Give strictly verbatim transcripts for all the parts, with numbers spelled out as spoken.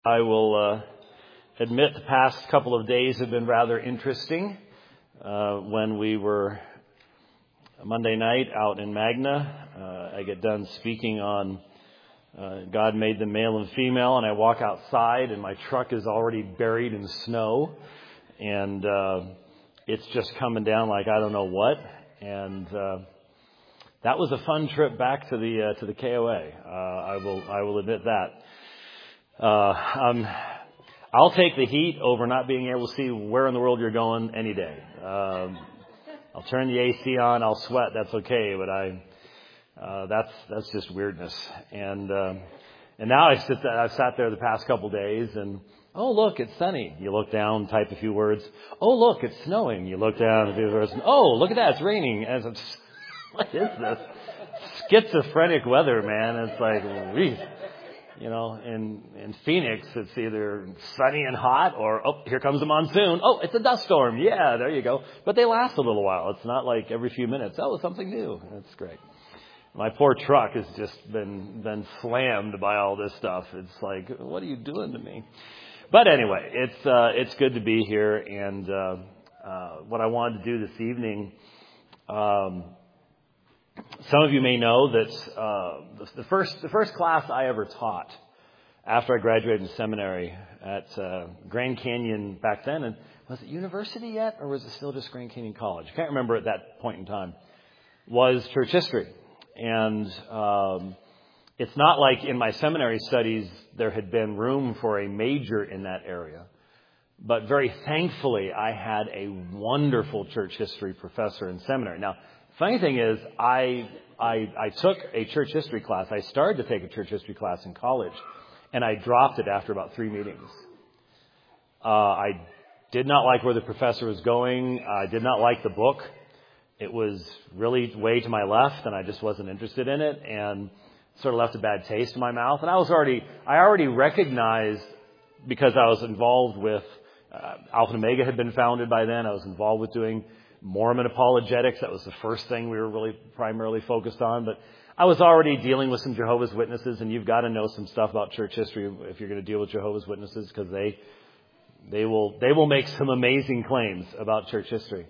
I will uh, admit the past couple of days have been rather interesting. Uh, when we were Monday night out in Magna, uh, I get done speaking on uh, God made them male and female, and I walk outside and my truck is already buried in snow, and uh, it's just coming down like I don't know what. And uh, that was a fun trip back to the uh, to the K O A. Uh, I will I will admit that. Uh, um, I'll take the heat over not being able to see where in the world you're going any day. Um, I'll turn the A C on. I'll sweat. That's okay. But I, uh, that's, that's just weirdness. And, um, and now I sit there, I've sat there the past couple days and, oh, look, it's sunny. You look down, type a few words. Oh, look, it's snowing. You look down, a few words. And, oh, look at that. It's raining. And it's, what is this? Schizophrenic weather, man. It's like, geez. You know, in, in Phoenix, it's either sunny and hot or, oh, here comes a monsoon. Oh, it's a dust storm. Yeah, there you go. But they last a little while. It's not like every few minutes, oh, something new. That's great. My poor truck has just been, been slammed by all this stuff. It's like, what are you doing to me? But anyway, it's, uh, it's good to be here. And, uh, uh, what I wanted to do this evening, um, some of you may know that uh, the, the first the first class I ever taught after I graduated in seminary at uh, Grand Canyon back then, and was it university yet, or was it still just Grand Canyon College? I can't remember at that point in time, was church history. And um, it's not like in my seminary studies there had been room for a major in that area. But very thankfully, I had a wonderful church history professor in seminary. Now, funny thing is, I, I I took a church history class. I started to take a church history class in college, and I dropped it after about three meetings. Uh, I did not like where the professor was going. I did not like the book. It was really way to my left, and I just wasn't interested in it, and sort of left a bad taste in my mouth. And I was already I already recognized, because I was involved with uh, Alpha and Omega had been founded by then. I was involved with doing Mormon apologetics. That was the first thing we were really primarily focused on. But I was already dealing with some Jehovah's Witnesses, and you've got to know some stuff about church history if you're going to deal with Jehovah's Witnesses, because they they will they will make some amazing claims about church history.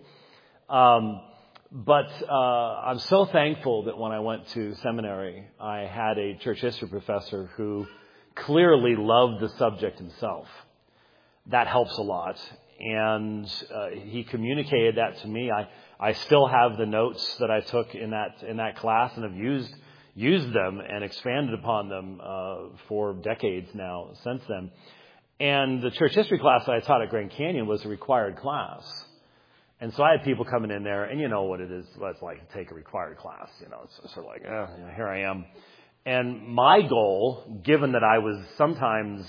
Um, but uh, I'm so thankful that when I went to seminary, I had a church history professor who clearly loved the subject himself. That helps a lot. And uh, he communicated that to me. I, I still have the notes that I took in that in that class and have used used them and expanded upon them uh, for decades now since then. And the church history class that I taught at Grand Canyon was a required class. And so I had people coming in there, and you know what it is, what it's like to take a required class. You know, it's sort of like, oh, you know, here I am. And my goal, given that I was sometimes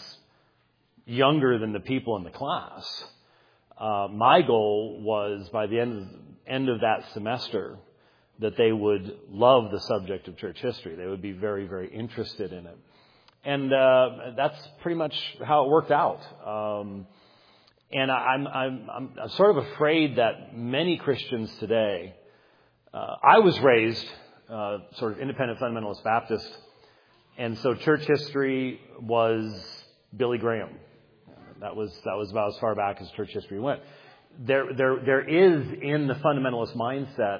younger than the people in the class, Uh, my goal was by the end of, end of that semester that they would love the subject of church history. They would be very, very interested in it. And uh, that's pretty much how it worked out. Um, and I, I'm, I'm, I'm, I'm sort of afraid that many Christians today, uh, I was raised uh, sort of independent fundamentalist Baptist, and so church history was Billy Graham. That was that was about as far back as church history went. There there there is in the fundamentalist mindset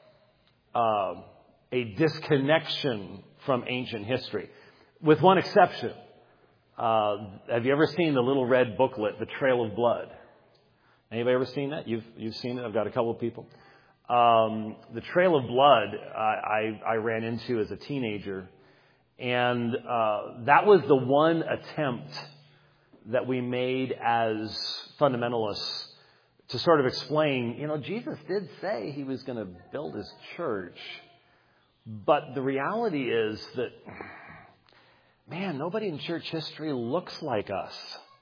uh, a disconnection from ancient history, with one exception. Uh, have you ever seen the little red booklet, The Trail of Blood? Anybody ever seen that? You've you've seen it. I've got a couple of people. Um, the Trail of Blood I, I I ran into as a teenager, and uh, that was the one attempt that we made as fundamentalists to sort of explain, you know, Jesus did say he was going to build his church. But the reality is that, man, nobody in church history looks like us.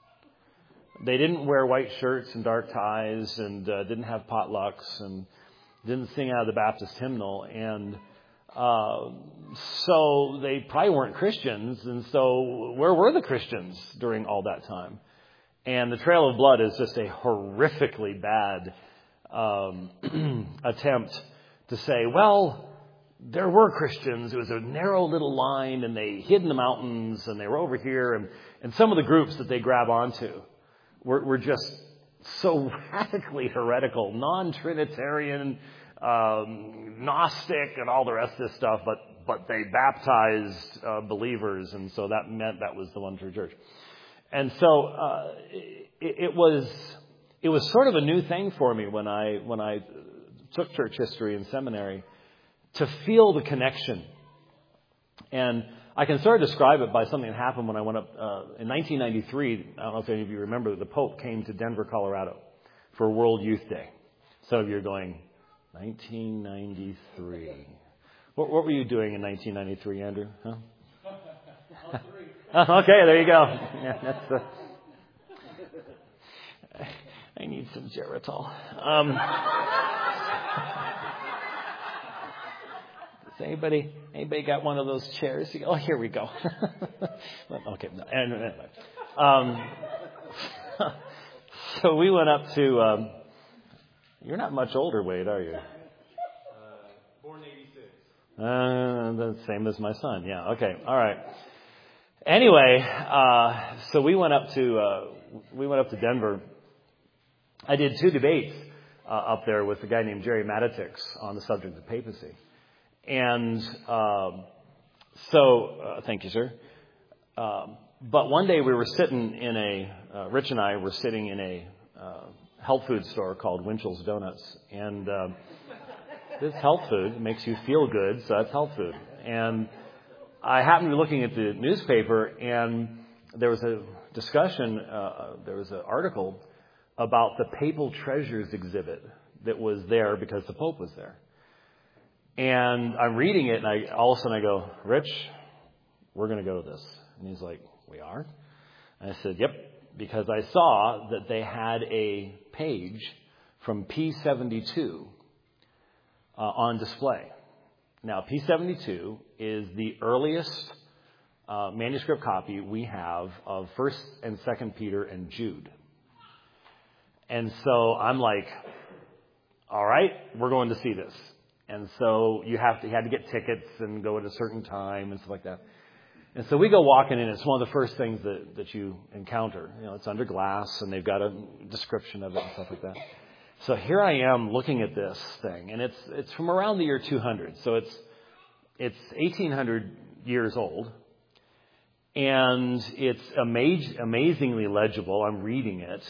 They didn't wear white shirts and dark ties and uh, didn't have potlucks and didn't sing out of the Baptist hymnal. And uh, so they probably weren't Christians. And so where were the Christians during all that time? And the Trail of Blood is just a horrifically bad um, attempt to say, well, there were Christians. It was a narrow little line, and they hid in the mountains, and they were over here. And, And some of the groups that they grab onto were, were just so radically heretical, non-Trinitarian, um, Gnostic, and all the rest of this stuff, but, but they baptized uh, believers, and so that meant that was the one true church. And so uh, it, it was it was sort of a new thing for me when I when I took church history in seminary to feel the connection. And I can sort of describe it by something that happened when I went up uh, in nineteen ninety-three. I don't know if any of you remember, the Pope came to Denver, Colorado for World Youth Day. Some of you are going, nineteen ninety-three. What, what were you doing in nineteen ninety-three, Andrew? Huh? Oh, okay, there you go. Yeah, that's the. I need some Geritol. Um, does anybody anybody got one of those chairs? Oh, here we go. Okay, no, anyway. Um, so we went up to. Um, you're not much older, Wade, are you? Uh, born eighty-six. Uh, the same as my son. Yeah. Okay. All right. Anyway, uh, so we went up to uh, we went up to Denver. I did two debates uh, up there with a guy named Jerry Matitix on the subject of papacy, and um, so uh, thank you, sir. Um, but one day we were sitting in a uh, Rich and I were sitting in a uh, health food store called Winchell's Donuts, and uh, this health food makes you feel good, so that's health food. And I happened to be looking at the newspaper, and there was a discussion, uh, there was an article about the Papal Treasures exhibit that was there because the Pope was there. And I'm reading it, and I all of a sudden I go, Rich, we're going to go to this. And he's like, we are? And I said, yep, because I saw that they had a page from P seventy-two uh, on display. Now, P seventy-two is the earliest uh, manuscript copy we have of First and Second Peter and Jude. And so I'm like, all right, we're going to see this. And so you have to you had to get tickets and go at a certain time and stuff like that. And so we go walking in. It's one of the first things that, that you encounter. You know, it's under glass, and they've got a description of it and stuff like that. So here I am looking at this thing, and it's it's from around the year two hundred. So it's it's eighteen hundred years old, and it's amaz- amazingly legible. I'm reading it,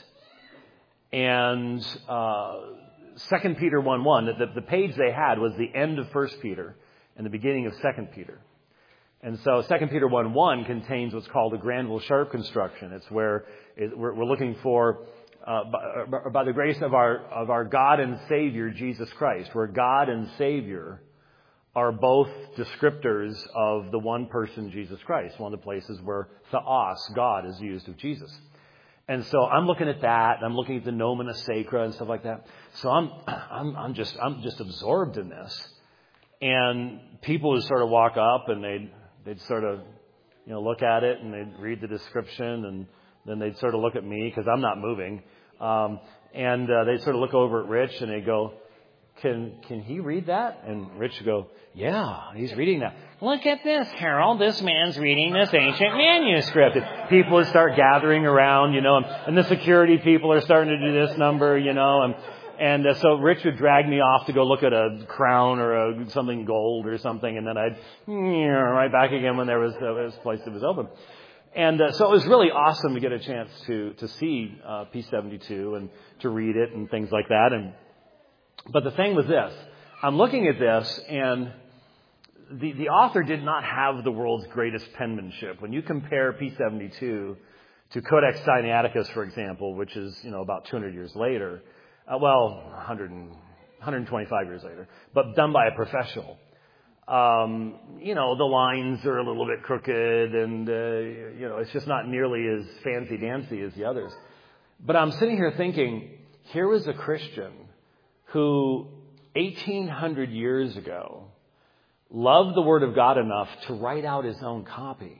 and uh, Second Peter one one. The, the page they had was the end of First Peter and the beginning of Second Peter. And so Second Peter one one contains what's called a Granville Sharp construction. It's where it, we're, we're looking for. Uh, by, by the grace of our of our God and Savior, Jesus Christ, where God and Savior are both descriptors of the one person, Jesus Christ, one of the places where theos, God, is used of Jesus. And so I'm looking at that, and I'm looking at the Nomina Sacra and stuff like that. So I'm I'm I'm just I'm just absorbed in this. And people would sort of walk up, and they'd they'd sort of you know look at it, and they'd read the description, and then they'd sort of look at me because I'm not moving. Um, and uh, they sort of look over at Rich, and they go, can can he read that? And Rich would go, yeah, he's reading that. Look at this, Harold. This man's reading this ancient manuscript. And people would start gathering around, you know, and, and the security people are starting to do this number, you know. And, and uh, so Rich would drag me off to go look at a crown or a, something gold or something, and then I'd you know, right back again when there was, uh, was a place that was open. And uh, so it was really awesome to get a chance to to see uh, P seventy-two and to read it and things like that. And but the thing was this: I'm looking at this, and the the author did not have the world's greatest penmanship. When you compare P seventy-two to Codex Sinaiticus, for example, which is you know about two hundred years later, uh, well, one hundred, one hundred twenty-five years later, but done by a professional. Um, you know, the lines are a little bit crooked, and, uh, you know, it's just not nearly as fancy-dancy as the others. But I'm sitting here thinking, here was a Christian who eighteen hundred years ago loved the Word of God enough to write out his own copy.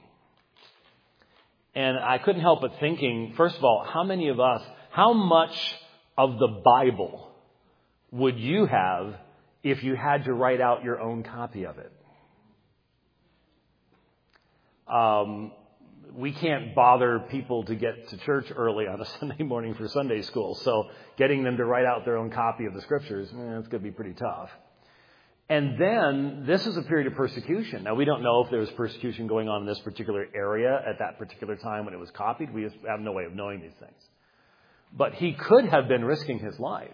And I couldn't help but thinking, first of all, how many of us, how much of the Bible would you have if you had to write out your own copy of it? Um, we can't bother people to get to church early on a Sunday morning for Sunday school. So getting them to write out their own copy of the scriptures, eh, it's going to be pretty tough. And then this is a period of persecution. Now, we don't know if there was persecution going on in this particular area at that particular time when it was copied. We have no way of knowing these things. But he could have been risking his life.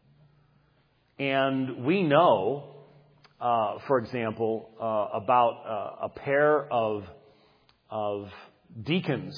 And we know, uh, for example, uh, about uh, a pair of, of deacons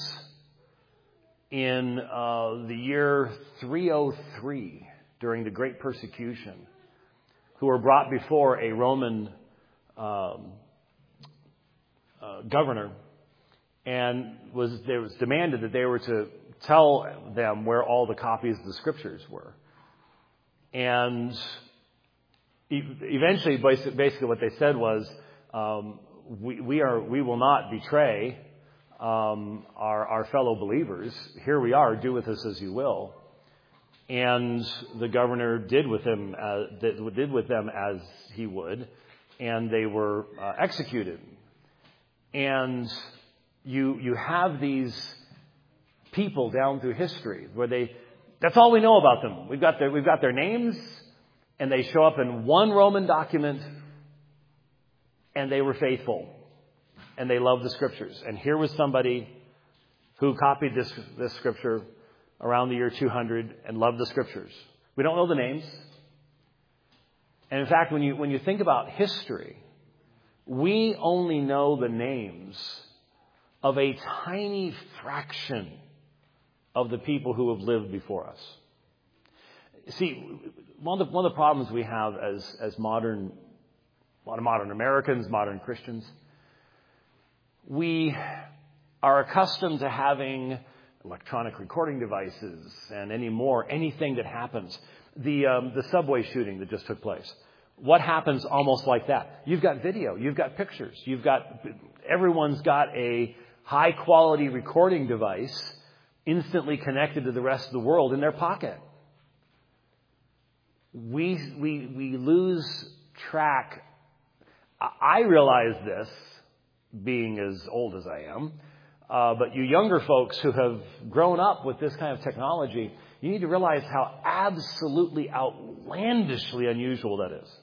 in uh, the year three oh three during the Great Persecution, who were brought before a Roman um, uh, governor, and was there was demanded that they were to tell them where all the copies of the scriptures were. And e- eventually, basically, what they said was, um, "We, we are we will not betray um, our our fellow believers. Here we are. Do with us as you will." And the governor did with him uh, did with them as he would, and they were uh, executed. And you you have these people down through history where they that's all we know about them. We've got their we've got their names, and they show up in one Roman document, and they were faithful, and they loved the scriptures. And here was somebody who copied this this scripture around the year two hundred and loved the scriptures. We don't know the names. And in fact, when you when you think about history, we only know the names of a tiny fraction of the people who have lived before us. See, one of the, one of the problems we have as as modern a lot of modern Americans, modern Christians, we are accustomed to having electronic recording devices and any more, anything that happens. The um, the subway shooting that just took place. What happens almost like that? You've got video, you've got pictures, you've got, everyone's got a high quality recording device instantly connected to the rest of the world in their pocket. We, we, we lose track. I realize this, being as old as I am. Uh, but you younger folks who have grown up with this kind of technology, you need to realize how absolutely outlandishly unusual that is.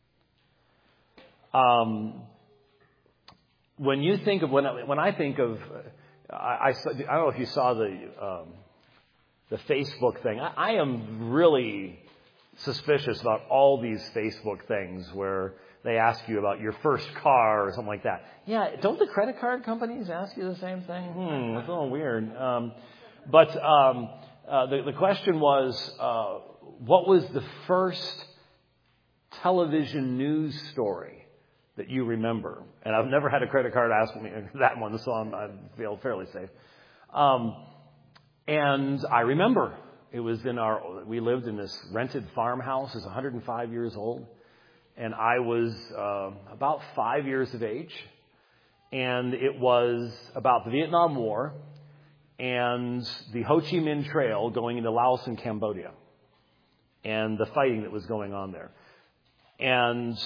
Um, when you think of when I, when I think of, I, I, I don't know if you saw the um, the Facebook thing. I, I am really suspicious about all these Facebook things where they ask you about your first car or something like that. Yeah, don't the credit card companies ask you the same thing? Hmm, it's a little weird. Um, but um, uh, the, the question was, uh, what was the first television news story that you remember? And I've never had a credit card ask me that one, so I'm, I feel fairly safe. Um, and I remember it was in our, we lived in this rented farmhouse. It's one hundred five years old. And I was uh, about five years of age, and it was about the Vietnam War and the Ho Chi Minh Trail going into Laos and Cambodia and the fighting that was going on there. And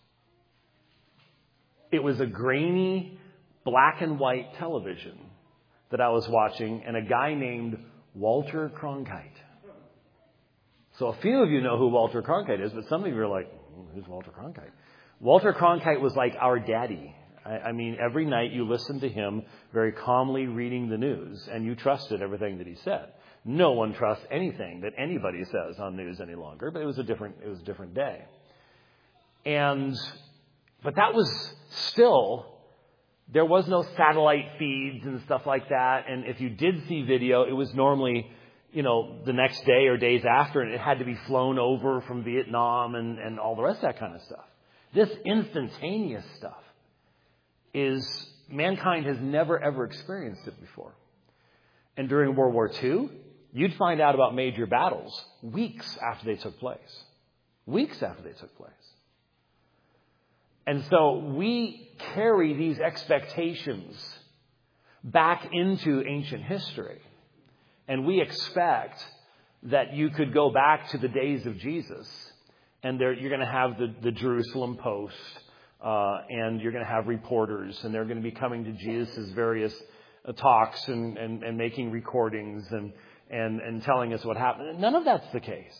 it was a grainy black and white television that I was watching, and a guy named Walter Cronkite. So a few of you know who Walter Cronkite is, but some of you are like, who's Walter Cronkite? Walter Cronkite was like our daddy. I, I mean, every night you listened to him very calmly reading the news, and you trusted everything that he said. No one trusts anything that anybody says on news any longer, but it was a different, it was a different day. And, but that was still, there was no satellite feeds and stuff like that. And if you did see video, it was normally, you know, the next day or days after, and it had to be flown over from Vietnam and, and all the rest of that kind of stuff. This instantaneous stuff is, mankind has never ever experienced it before. And during World War Two, you'd find out about major battles weeks after they took place. Weeks after they took place. And so we carry these expectations back into ancient history. And we expect that you could go back to the days of Jesus, and there, you're going to have the, the Jerusalem Post, uh, and you're going to have reporters, and they're going to be coming to Jesus' various uh, talks and, and, and making recordings and, and, and telling us what happened. None of that's the case.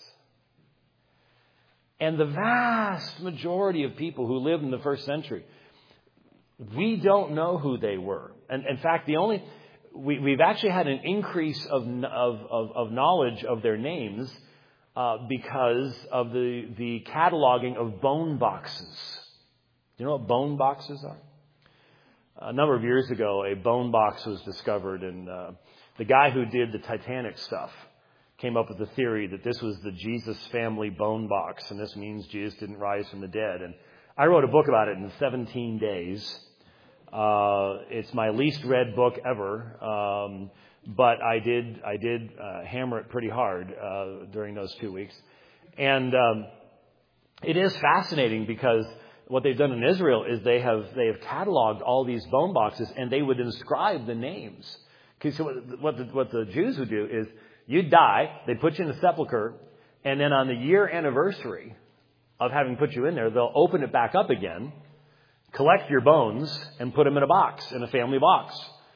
And the vast majority of people who lived in the first century, we don't know who they were. And in fact, the only we, we've actually had an increase of of, of, of knowledge of their names uh, because of the the cataloging of bone boxes. Do you know what bone boxes are? A number of years ago, a bone box was discovered, and uh, the guy who did the Titanic stuff came up with the theory that this was the Jesus family bone box, and this means Jesus didn't rise from the dead. And I wrote a book about it in seventeen days. Uh, it's my least read book ever, um, but I did I did uh, hammer it pretty hard uh, during those two weeks. And um, it is fascinating because what they've done in Israel is they have they have cataloged all these bone boxes, and they would inscribe the names. Because so what the, what the Jews would do is, you'd die, they'd put you in a sepulcher, and then on the year anniversary of having put you in there, they'll open it back up again, collect your bones, and put them in a box, in a family box.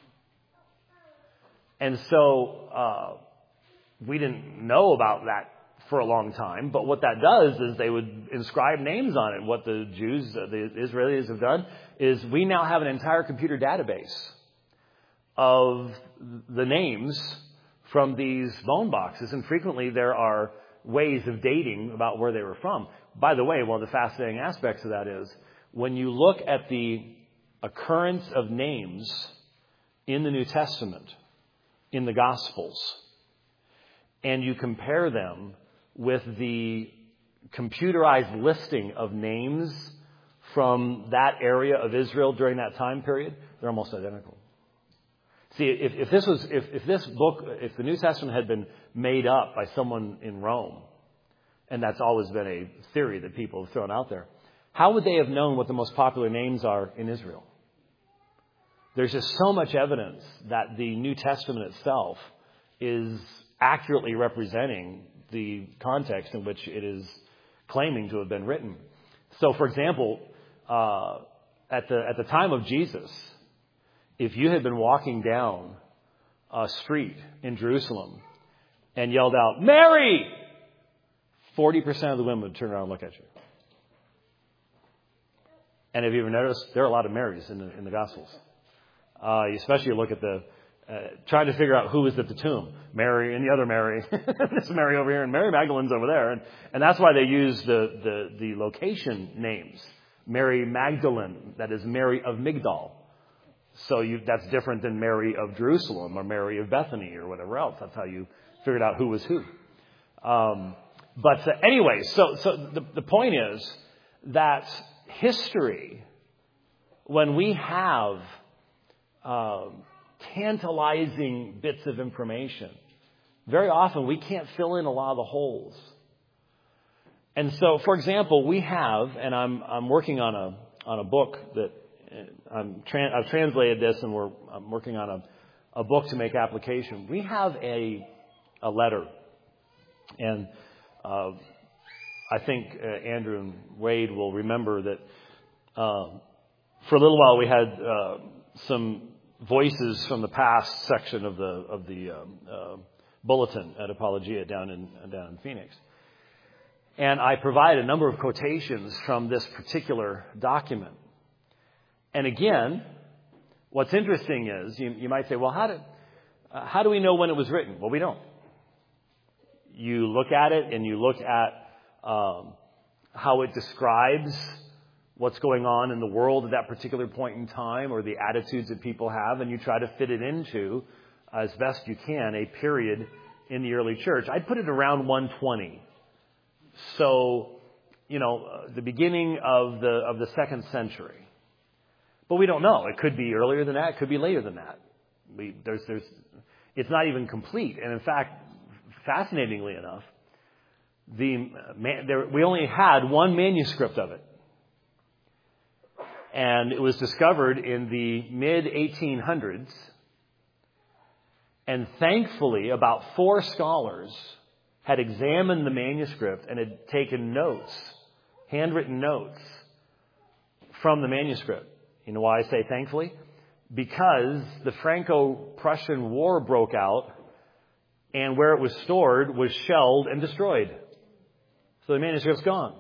And so uh, we didn't know about that for a long time, but what that does is they would inscribe names on it. What the Jews, the Israelis have done is we now have an entire computer database of the names from these bone boxes, and frequently there are ways of dating about where they were from. By the way, one of the fascinating aspects of that is when you look at the occurrence of names in the New Testament, in the Gospels, and you compare them with the computerized listing of names from that area of Israel during that time period, they're almost identical. See, if, if this was, if, if this book, if the New Testament had been made up by someone in Rome, and that's always been a theory that people have thrown out there, how would they have known what the most popular names are in Israel? There's just so much evidence that the New Testament itself is accurately representing the context in which it is claiming to have been written. So, for example, uh, at the at the time of Jesus, if you had been walking down a street in Jerusalem and yelled out, "Mary!" forty percent of the women would turn around and look at you. And have you ever noticed there are a lot of Marys in the in the Gospels? Uh, especially you look at the uh, trying to figure out who was at the tomb. Mary and the other Mary. This Mary over here and Mary Magdalene's over there. And, and that's why they use the, the, the location names. Mary Magdalene, that is Mary of Migdal. So you, that's different than Mary of Jerusalem or Mary of Bethany or whatever else. That's how you figured out who was who. Um, but uh, anyway, so, so the, the point is that history, when we have um, tantalizing bits of information, very often we can't fill in a lot of the holes. And so, for example, we have, and I'm I'm working on a on a book that I'm tra- I've translated this, and we're I'm working on a, a book to make application. We have a a letter, and uh, I think uh, Andrew and Wade will remember that uh, for a little while we had uh, some voices from the past section of the of the um, uh, bulletin at Apologia down in down in Phoenix. And I provide a number of quotations from this particular document. And again, what's interesting is, you, you might say, well, how, did, uh, how do we know when it was written? Well, we don't. You look at it and you look at um, how it describes what's going on in the world at that particular point in time, or the attitudes that people have, and you try to fit it into, as best you can, a period in the early church. I'd put it around one twenty. So, you know, uh, the beginning of the of the second century. But we don't know. It could be earlier than that. It could be later than that. We, there's, there's, it's not even complete. And in fact, fascinatingly enough, the man, there, we only had one manuscript of it. And it was discovered in the mid eighteen hundreds. And thankfully, about four scholars had examined the manuscript and had taken notes, handwritten notes from the manuscript. You know why I say thankfully? because the Franco-Prussian War broke out, and where it was stored was shelled and destroyed. So the manuscript's gone.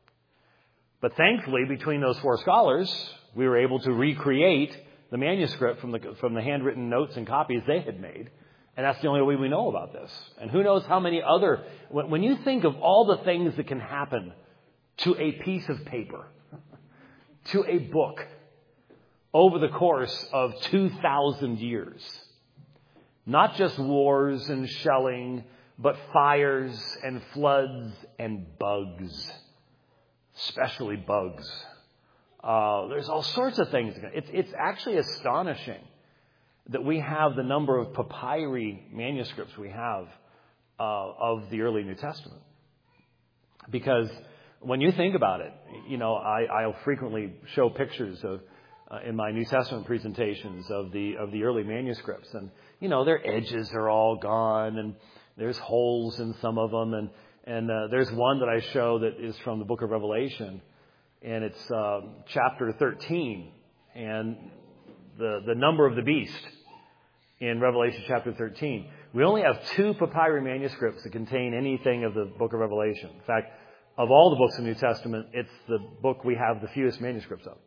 But thankfully, between those four scholars, we were able to recreate the manuscript from the from the handwritten notes and copies they had made. And that's the only way we know about this. And who knows how many other... When, when you think of all the things that can happen to a piece of paper, to a book, over the course of two thousand years, not just wars and shelling, but fires and floods and bugs, especially bugs. Uh, there's all sorts of things. It's, it's actually astonishing that we have the number of papyri manuscripts we have uh, of the early New Testament. Because when you think about it, you know, I, I'll frequently show pictures of uh, in my New Testament presentations of the of the early manuscripts, and you know, their edges are all gone, and there's holes in some of them, and and uh, there's one that I show that is from the Book of Revelation, and it's uh, chapter thirteen, and the the number of the beast in Revelation chapter thirteen. We only have two papyri manuscripts that contain anything of the Book of Revelation. In fact, of all the books in the New Testament, it's the book we have the fewest manuscripts of.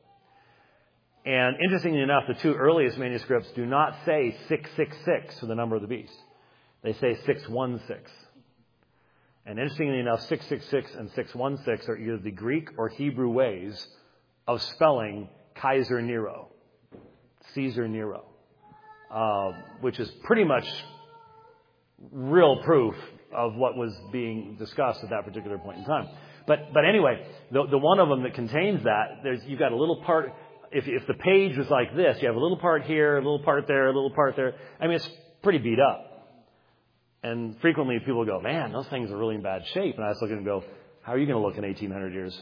And interestingly enough, the two earliest manuscripts do not say six six six for the number of the beast. They say six one six. And interestingly enough, six six six and six one six are either the Greek or Hebrew ways of spelling Kaiser Nero, Caesar Nero, uh, which is pretty much real proof of what was being discussed at that particular point in time. But but anyway, the, the one of them that contains that, there's you've got a little part. If if the page was like this, you have a little part here, a little part there, a little part there. I mean, it's pretty beat up. And frequently people go, man, those things are really in bad shape. And I just look at them and go, how are you going to look in eighteen hundred years?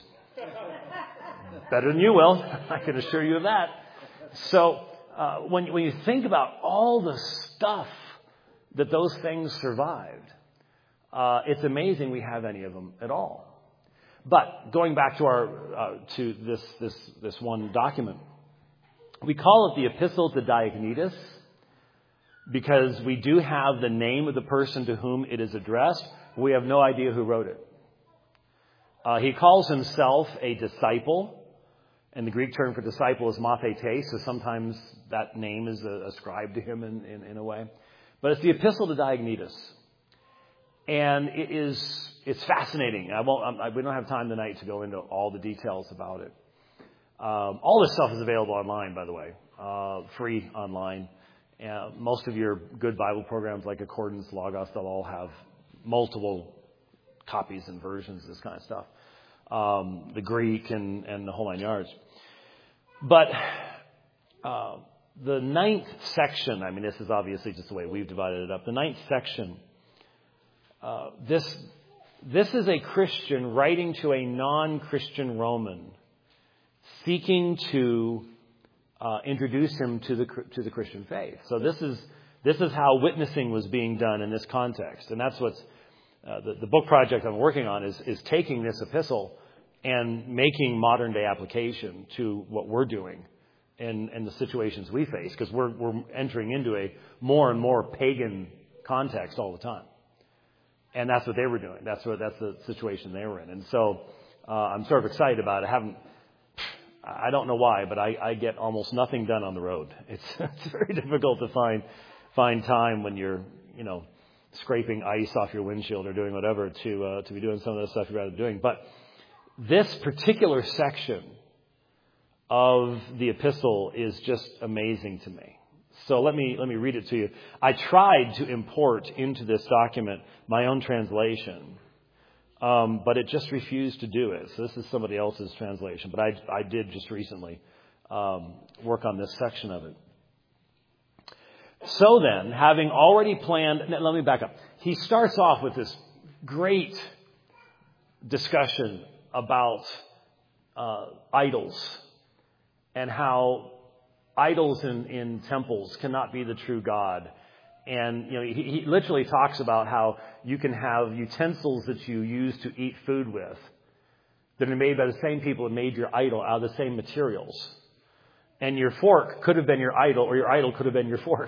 Better than you will. I can assure you of that. So uh, when when you think about all the stuff that those things survived, uh, it's amazing we have any of them at all. But going back to our uh, to this this this one document, we call it the Epistle to Diognetus because we do have the name of the person to whom it is addressed. We have no idea who wrote it. Uh, he calls himself a disciple, and the Greek term for disciple is mathetes, so sometimes that name is uh, ascribed to him in, in, in a way. But it's the Epistle to Diognetus, and it is it's fascinating. I won't. I, we don't have time tonight to go into all the details about it. Um, all this stuff is available online, by the way, uh, free online. Uh, most of your good Bible programs like Accordance, Logos, they'll all have multiple copies and versions of this kind of stuff. Um, the Greek and, and the whole nine yards. But uh, the ninth section, I mean, this is obviously just the way we've divided it up. The ninth section, uh, this this is a Christian writing to a non-Christian Roman, seeking to uh, introduce him to the to the Christian faith. So this is this is how witnessing was being done in this context, and that's what's uh, the, the book project I'm working on is is taking this epistle and making modern day application to what we're doing and, and the situations we face, because we're we're entering into a more and more pagan context all the time. And that's what they were doing. That's what that's the situation they were in. And so uh, I'm sort of excited about it. I haven't, I don't know why, but I, I get almost nothing done on the road. It's it's very difficult to find find time when you're, you know, scraping ice off your windshield or doing whatever to uh, to be doing some of the stuff you're rather doing. But this particular section of the epistle is just amazing to me. So let me let me read it to you. I tried to import into this document my own translation, um, but it just refused to do it. So this is somebody else's translation, but I, I did just recently um, work on this section of it. So then, having already planned... Let me back up. He starts off with this great discussion about uh, idols and how idols in, in temples cannot be the true God. And, you know, he, he literally talks about how you can have utensils that you use to eat food with that are made by the same people that made your idol out of the same materials. And your fork could have been your idol, or your idol could have been your fork.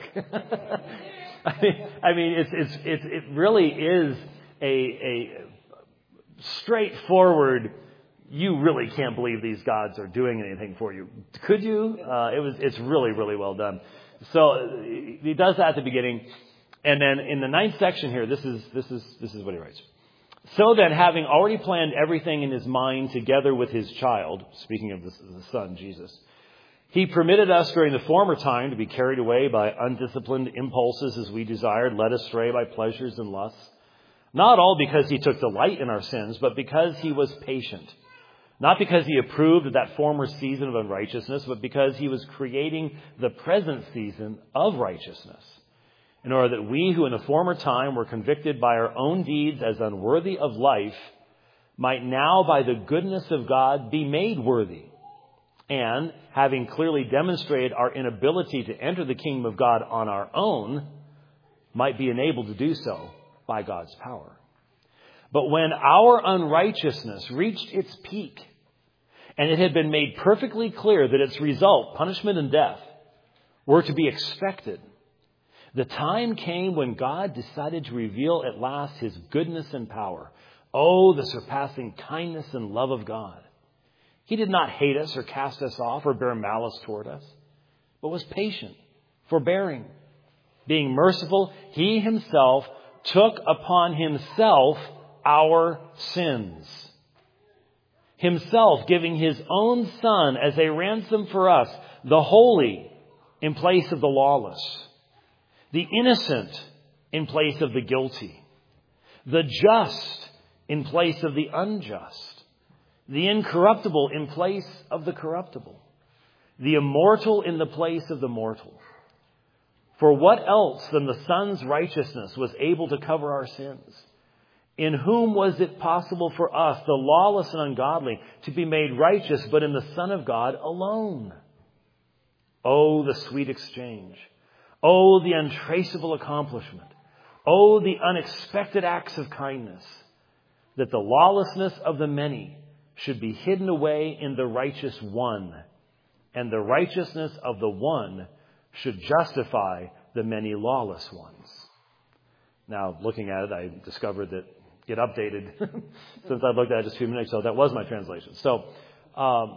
I mean, I mean, it's, it's, it's, it really is a, a straightforward, you really can't believe these gods are doing anything for you. Could you? Uh, it was, it's really, really well done. So he does that at the beginning. And then in the ninth section here, this is, this is, this is what he writes. So then, having already planned everything in his mind together with his child, speaking of the, the son, Jesus, he permitted us during the former time to be carried away by undisciplined impulses as we desired, led astray by pleasures and lusts. Not all because he took delight in our sins, but because he was patient. Not because he approved of that former season of unrighteousness, but because he was creating the present season of righteousness, in order that we who in the former time were convicted by our own deeds as unworthy of life might now by the goodness of God be made worthy. And, having clearly demonstrated our inability to enter the kingdom of God on our own, might be enabled to do so by God's power. But when our unrighteousness reached its peak, and it had been made perfectly clear that its result, punishment and death, were to be expected, the time came when God decided to reveal at last his goodness and power. Oh, the surpassing kindness and love of God. He did not hate us or cast us off or bear malice toward us, but was patient, forbearing. Being merciful, he himself took upon himself our sins. Himself giving his own Son as a ransom for us, the holy in place of the lawless, the innocent in place of the guilty, the just in place of the unjust, the incorruptible in place of the corruptible, the immortal in the place of the mortal. For what else than the Son's righteousness was able to cover our sins? In whom was it possible for us, the lawless and ungodly, to be made righteous, but in the Son of God alone? Oh, the sweet exchange. Oh, the untraceable accomplishment. Oh, the unexpected acts of kindness, that the lawlessness of the many should be hidden away in the righteous one, and the righteousness of the one should justify the many lawless ones. Now, looking at it, I discovered that it updated since I looked at it just a few minutes ago. That was my translation. So, um,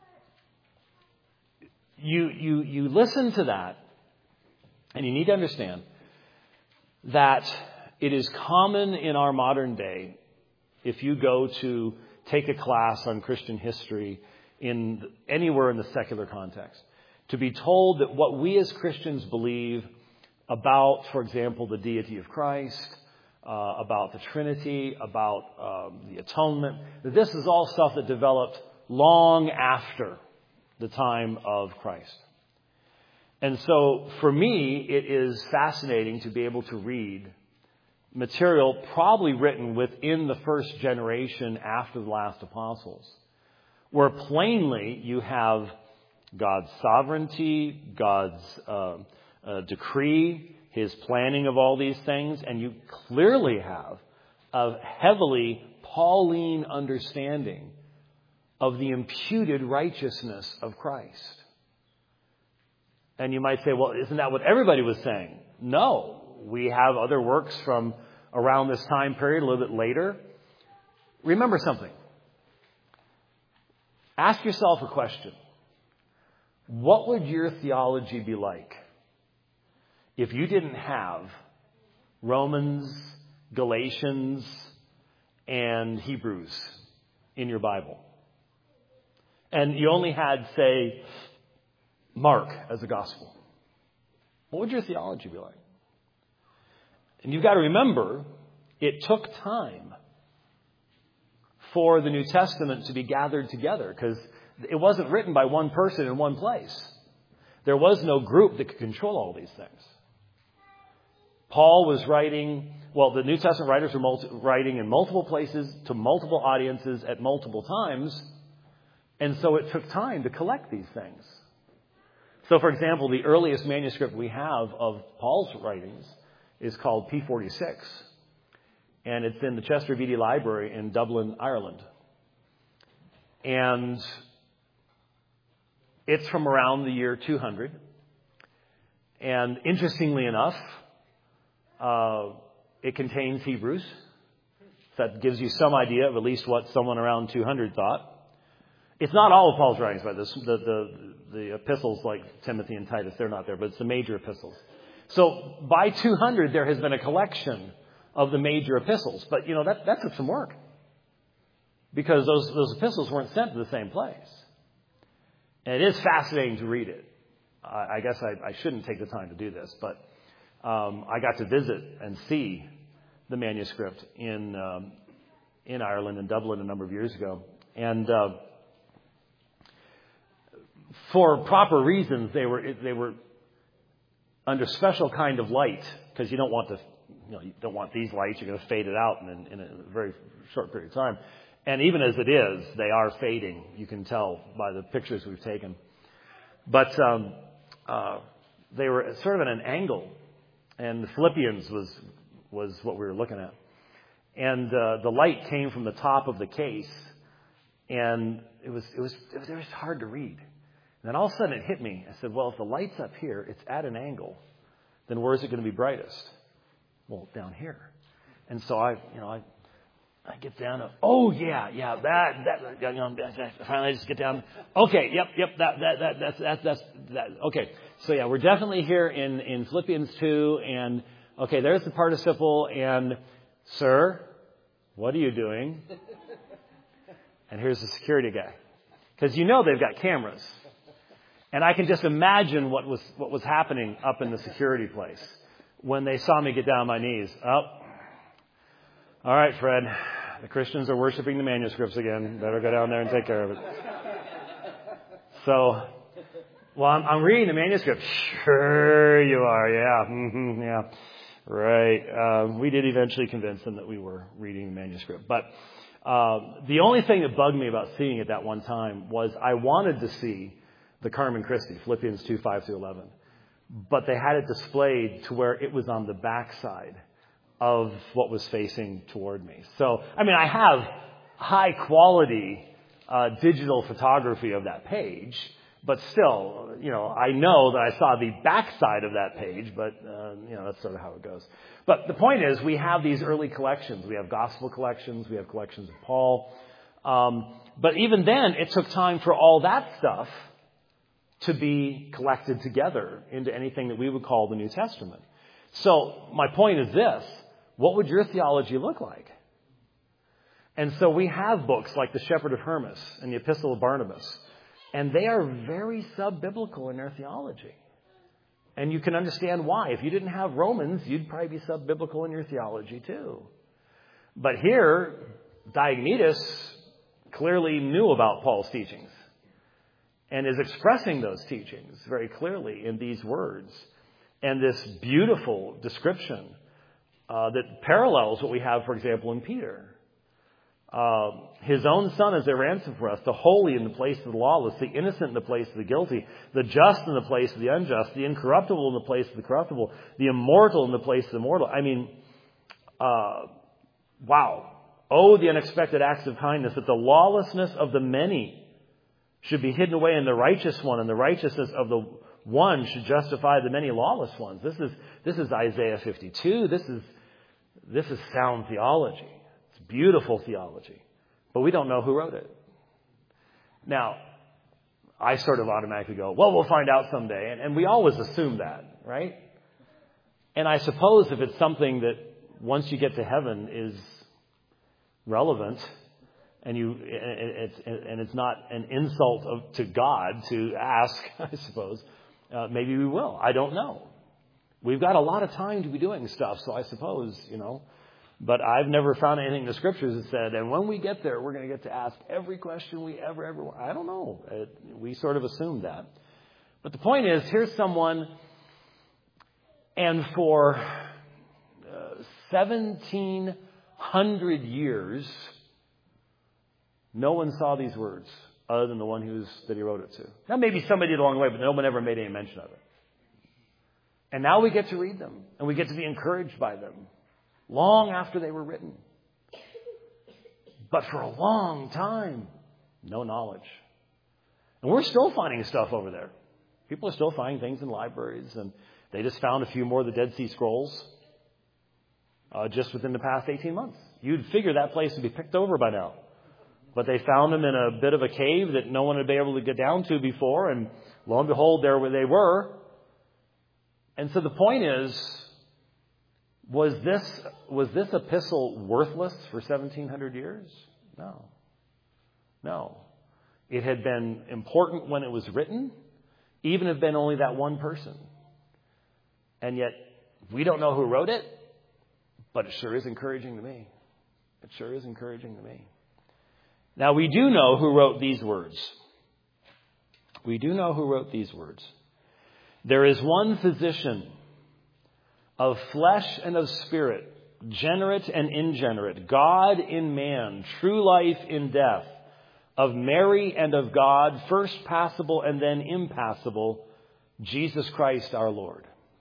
you you you listen to that, and you need to understand that it is common in our modern day, if you go to take a class on Christian history in anywhere in the secular context, to be told that what we as Christians believe about, for example, the deity of Christ, uh, about the Trinity, about um, the atonement, that this is all stuff that developed long after the time of Christ. And so for me, it is fascinating to be able to read material probably written within the first generation after the last apostles, where plainly you have God's sovereignty, God's uh, uh, decree, his planning of all these things, and you clearly have a heavily Pauline understanding of the imputed righteousness of Christ. And you might say, well, isn't that what everybody was saying? No. We have other works from around this time period, a little bit later. Remember something. Ask yourself a question. What would your theology be like if you didn't have Romans, Galatians, and Hebrews in your Bible? And you only had, say, Mark as a gospel. What would your theology be like? And you've got to remember, it took time for the New Testament to be gathered together, because it wasn't written by one person in one place. There was no group that could control all these things. Paul was writing, well, the New Testament writers were multi- writing in multiple places to multiple audiences at multiple times. And so it took time to collect these things. So, for example, the earliest manuscript we have of Paul's writings is called P forty-six. And it's in the Chester Beatty Library in Dublin, Ireland. And It's from around the year two hundred. And interestingly enough, uh, it contains Hebrews. So that gives you some idea of at least what someone around two hundred thought. It's not all of Paul's writings, by this. The, the, the epistles like Timothy and Titus, they're not there, but it's the major epistles. So by two hundred, there has been a collection of the major epistles. But, you know, that, that took some work. Because those, those epistles weren't sent to the same place. And it is fascinating to read it. I, I guess I, I shouldn't take the time to do this, but um, I got to visit and see the manuscript in um, in Ireland, in Dublin, a number of years ago. And uh, for proper reasons, they were they were under special kind of light, because you don't want to, you know, you don't want these lights. You're going to fade it out in, in a very short period of time. And even as it is, they are fading. You can tell by the pictures we've taken. But um, uh, they were sort of at an angle, and the Philippians was was what we were looking at. And uh, the light came from the top of the case, and it was it was it was, it was hard to read. And then all of a sudden it hit me. I said, well, if the light's up here, it's at an angle, then where is it going to be brightest? Well, down here. And so I, you know, I, I get down to, oh yeah, yeah, that, that, you know, finally I just get down. Okay, yep, yep, that, that, that, that's, that's, that's, that. Okay. So yeah, we're definitely here in, in Philippians two, and okay, there's the participle, and sir, what are you doing? And here's the security guy. Because you know they've got cameras. And I can just imagine what was what was happening up in the security place when they saw me get down on my knees. Oh, all right, Fred. The Christians are worshiping the manuscripts again. Better go down there and take care of it. So, well, I'm, I'm reading the manuscript. Sure you are. Yeah. Mm-hmm, yeah. Right. Um, we did eventually convince them that we were reading the manuscript. But um, the only thing that bugged me about seeing it that one time was I wanted to see the Carmen Christi, Philippians two, five through eleven. But they had it displayed to where it was on the backside of what was facing toward me. So, I mean, I have high quality uh, digital photography of that page, but still, you know, I know that I saw the backside of that page, but, uh, you know, that's sort of how it goes. But the point is, we have these early collections. We have gospel collections. We have collections of Paul. Um, but even then, it took time for all that stuff to be collected together into anything that we would call the New Testament. So my point is this: what would your theology look like? And so we have books like The Shepherd of Hermas and the Epistle of Barnabas, and they are very sub-biblical in their theology. And you can understand why. If you didn't have Romans, you'd probably be sub-biblical in your theology too. But here, Diognetus clearly knew about Paul's teachings and is expressing those teachings very clearly in these words. And this beautiful description uh, that parallels what we have, for example, in Peter. Uh, his own son is a ransom for us, the holy in the place of the lawless, the innocent in the place of the guilty, the just in the place of the unjust, the incorruptible in the place of the corruptible, the immortal in the place of the mortal. I mean, uh, wow. Oh, the unexpected acts of kindness, that the lawlessness of the many should be hidden away in the righteous one, and the righteousness of the one should justify the many lawless ones. This is this is Isaiah fifty-two. This is this is sound theology. It's beautiful theology. But we don't know who wrote it. Now, I sort of automatically go, well, we'll find out someday. And, and we always assume that, right? And I suppose if it's something that once you get to heaven is relevant, and you, and it's, and it's not an insult of, to God to ask, I suppose, uh, maybe we will. I don't know. We've got a lot of time to be doing stuff, so I suppose, you know. But I've never found anything in the Scriptures that said, and when we get there, we're going to get to ask every question we ever, ever want. I don't know. It, we sort of assumed that. But the point is, here's someone, and for uh, seventeen hundred years, no one saw these words other than the one who's, that he wrote it to. Now, maybe somebody did along the way, but no one ever made any mention of it. And now we get to read them, and we get to be encouraged by them long after they were written. But for a long time, no knowledge. And And we're still finding stuff over there. People are still finding things in libraries, and they just found a few more of the Dead Sea Scrolls uh, just within the past eighteen months. You'd figure that place would be picked over by now. But they found them in a bit of a cave that no one had been able to get down to before, and lo and behold, there they were. And so the point is, was this was this epistle worthless for seventeen hundred years? No. No. It had been important when it was written, even if it had been only that one person. And yet, we don't know who wrote it, but it sure is encouraging to me. It sure is encouraging to me. Now, we do know who wrote these words. We do know who wrote these words. There is one physician of flesh and of spirit, generate and ingenerate, God in man, true life in death, of Mary and of God, first passible and then impassible, Jesus Christ our Lord.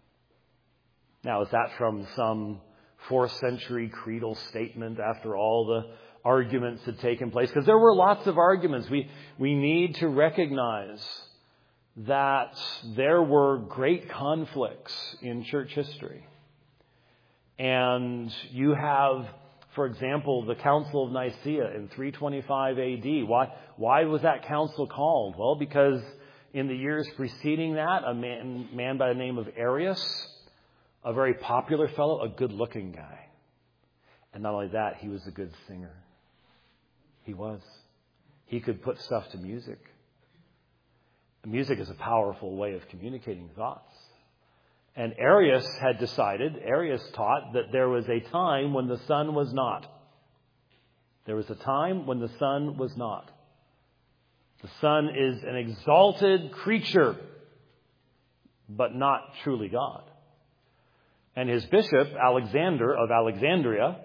Now, is that from some fourth century creedal statement after all the arguments had taken place? Because there were lots of arguments. We, we need to recognize that there were great conflicts in church history. And you have, for example, the Council of Nicaea in three twenty-five A D. Why, why was that council called? Well, because in the years preceding that, a man, man by the name of Arius, a very popular fellow, a good-looking guy. And not only that, he was a good singer. He was. He could put stuff to music. Music is a powerful way of communicating thoughts. And Arius had decided, Arius taught that there was a time when the sun was not. There was a time when the sun was not. The sun is an exalted creature, but not truly God. And his bishop, Alexander of Alexandria,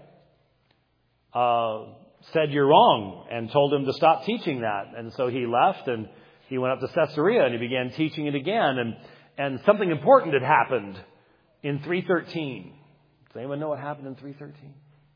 uh, said, "You're wrong," and told him to stop teaching that. And so he left, and he went up to Caesarea, and he began teaching it again. And, and something important had happened in three thirteen. Does anyone know what happened in three thirteen?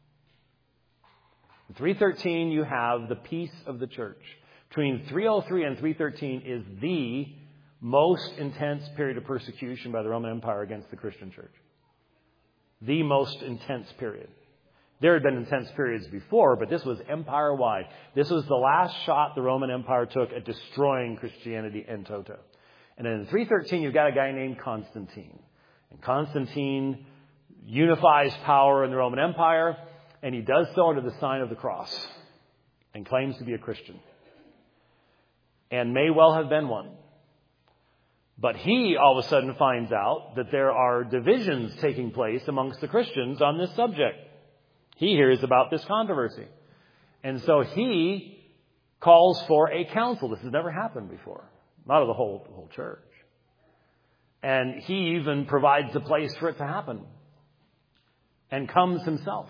In three thirteen, you have the peace of the church. Between three oh three and three thirteen is the most intense period of persecution by the Roman Empire against the Christian church. The most intense period. There had been intense periods before, but this was empire-wide. This was the last shot the Roman Empire took at destroying Christianity in toto. And in three thirteen, you've got a guy named Constantine. And Constantine unifies power in the Roman Empire, and he does so under the sign of the cross and claims to be a Christian. And may well have been one. But he all of a sudden finds out that there are divisions taking place amongst the Christians on this subject. He hears about this controversy. And so he calls for a council. This has never happened before. Not of the whole, the whole church. And he even provides a place for it to happen. And comes himself.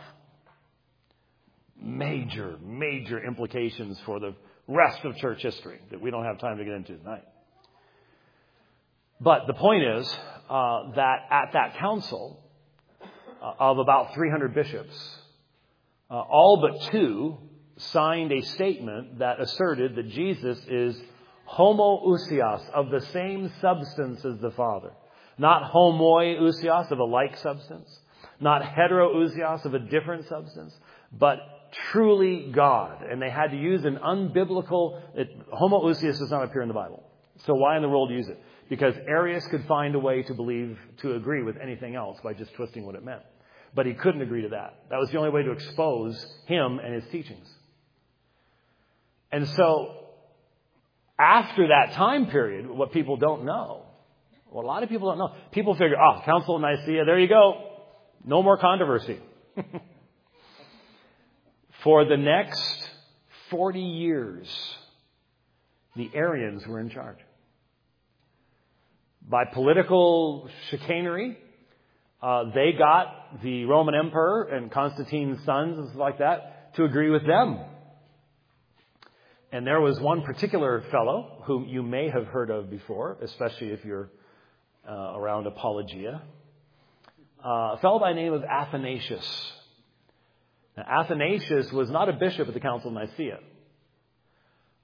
Major, major implications for the rest of church history that we don't have time to get into tonight. But the point is uh, that at that council uh, of about three hundred bishops, uh, all but two signed a statement that asserted that Jesus is homoousios, of the same substance as the Father. Not homoiousios, of a like substance. Not heterousios, of a different substance. But truly God. And they had to use an unbiblical... It, homoousios does not appear in the Bible. So why in the world use it? Because Arius could find a way to believe, to agree with anything else by just twisting what it meant. But he couldn't agree to that. That was the only way to expose him and his teachings. And so, after that time period, what people don't know, what a lot of people don't know, people figure, oh, Council of Nicaea, there you go. No more controversy. For the next forty years, the Arians were in charge. By political chicanery, uh, they got the Roman Emperor and Constantine's sons and stuff like that to agree with them. And there was one particular fellow whom you may have heard of before, especially if you're uh, around Apologia. Uh, a fellow by the name of Athanasius. Now, Athanasius was not a bishop at the Council of Nicaea.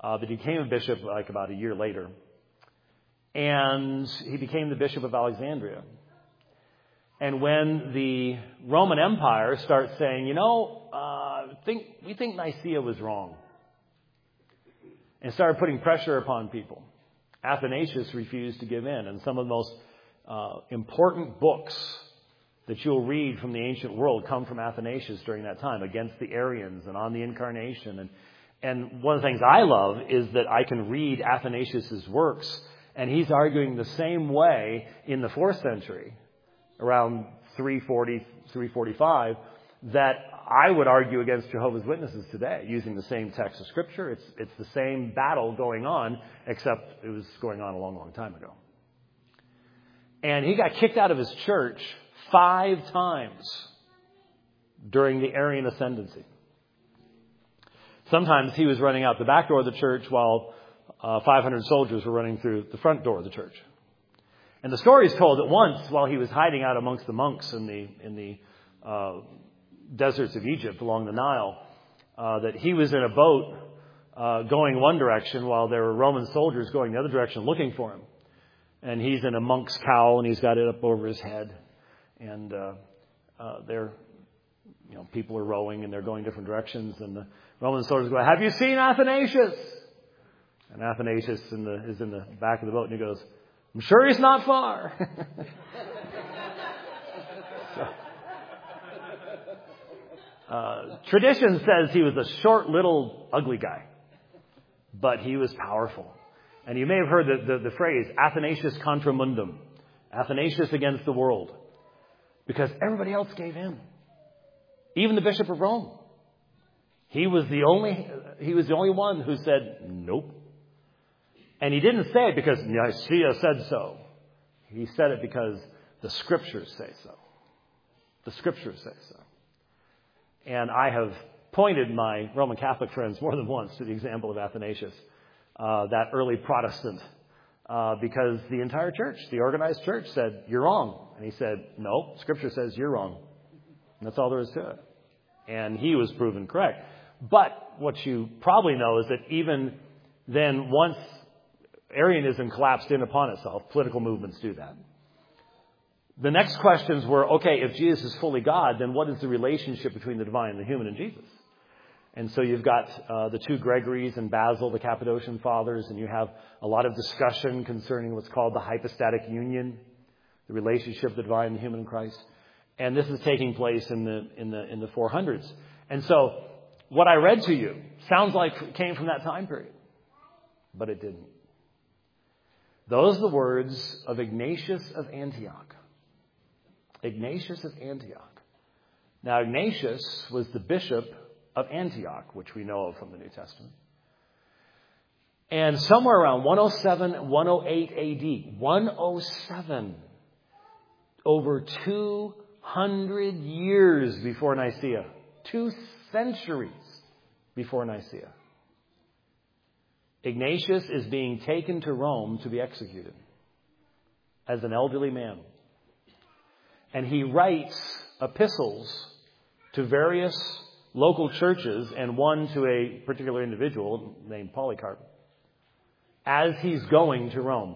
uh, but he became a bishop like about a year later. And he became the Bishop of Alexandria. And when the Roman Empire starts saying, you know, uh, think, we think Nicaea was wrong, and started putting pressure upon people, Athanasius refused to give in. And some of the most uh, important books that you'll read from the ancient world come from Athanasius during that time, against the Arians and on the Incarnation. And, and one of the things I love is that I can read Athanasius' works, and he's arguing the same way in the fourth century, around three forty, three forty-five, that I would argue against Jehovah's Witnesses today, using the same text of Scripture. It's, it's the same battle going on, except it was going on a long, long time ago. And he got kicked out of his church five times during the Arian ascendancy. Sometimes he was running out the back door of the church while uh, five hundred soldiers were running through the front door of the church. And the story is told that once, while he was hiding out amongst the monks in the in the uh, deserts of Egypt along the Nile, uh, that he was in a boat uh, going one direction while there were Roman soldiers going the other direction looking for him. And he's in a monk's cowl, and he's got it up over his head. And uh, uh, they're, you know, people are rowing and they're going different directions. And the Roman soldiers go, "Have you seen Athanasius?" And Athanasius in the, is in the back of the boat, and he goes, "I'm sure he's not far." so, uh, tradition says he was a short, little, ugly guy, but he was powerful. And you may have heard the, the, the phrase Athanasius contra mundum, Athanasius against the world, because everybody else gave in. Even the Bishop of Rome. He was the only, he was the only one who said, nope. And he didn't say it because Nicaea said so. He said it because the Scriptures say so. The Scriptures say so. And I have pointed my Roman Catholic friends more than once to the example of Athanasius, uh, that early Protestant, uh, because the entire church, the organized church, said, "You're wrong." And he said, "No, Scripture says you're wrong." And that's all there is to it. And he was proven correct. But what you probably know is that even then, once Arianism collapsed in upon itself, political movements do that. The next questions were, okay, if Jesus is fully God, then what is the relationship between the divine and the human in Jesus? And so you've got uh, the two Gregories and Basil, the Cappadocian fathers, and you have a lot of discussion concerning what's called the hypostatic union, the relationship of the divine and the human in Christ. And this is taking place in the in the in the four hundreds. And so what I read to you sounds like it came from that time period, but it didn't. Those are the words of Ignatius of Antioch. Ignatius of Antioch. Now, Ignatius was the bishop of Antioch, which we know of from the New Testament. And somewhere around one oh seven, one oh eight A D, one oh seven, over two hundred years before Nicaea, two centuries before Nicaea, Ignatius is being taken to Rome to be executed as an elderly man. And he writes epistles to various local churches and one to a particular individual named Polycarp as he's going to Rome.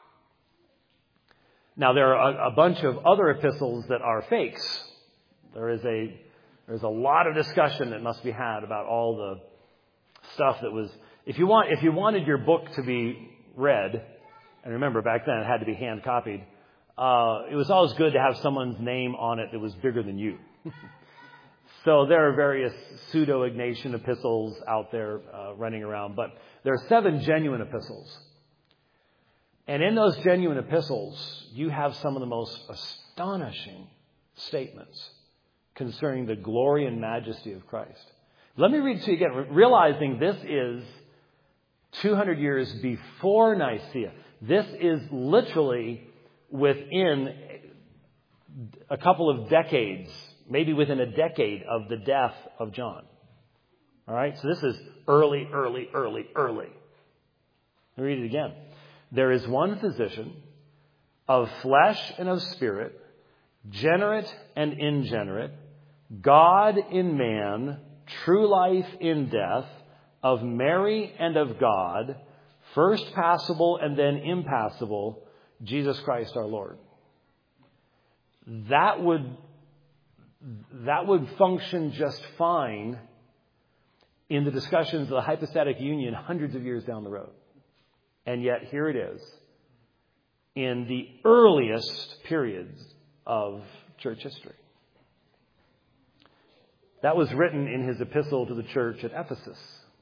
Now, there are a, a bunch of other epistles that are fakes. There is a there's a lot of discussion that must be had about all the stuff that was. If you want, if you wanted your book to be read, and remember back then it had to be hand copied, uh, it was always good to have someone's name on it that was bigger than you. So there are various pseudo-Ignatian epistles out there uh, running around, but there are seven genuine epistles. And in those genuine epistles, you have some of the most astonishing statements concerning the glory and majesty of Christ. Let me read it to you again, realizing this is two hundred years before Nicaea. This is literally within a couple of decades, maybe within a decade of the death of John. All right, so this is early, early, early, early. Let me read it again. There is one physician of flesh and of spirit, generate and ingenerate, God in man, true life in death, of Mary and of God, first passible and then impassible, Jesus Christ our Lord. That would, that would function just fine in the discussions of the hypostatic union hundreds of years down the road. And yet here it is in the earliest periods of church history. That was written in his epistle to the church at Ephesus.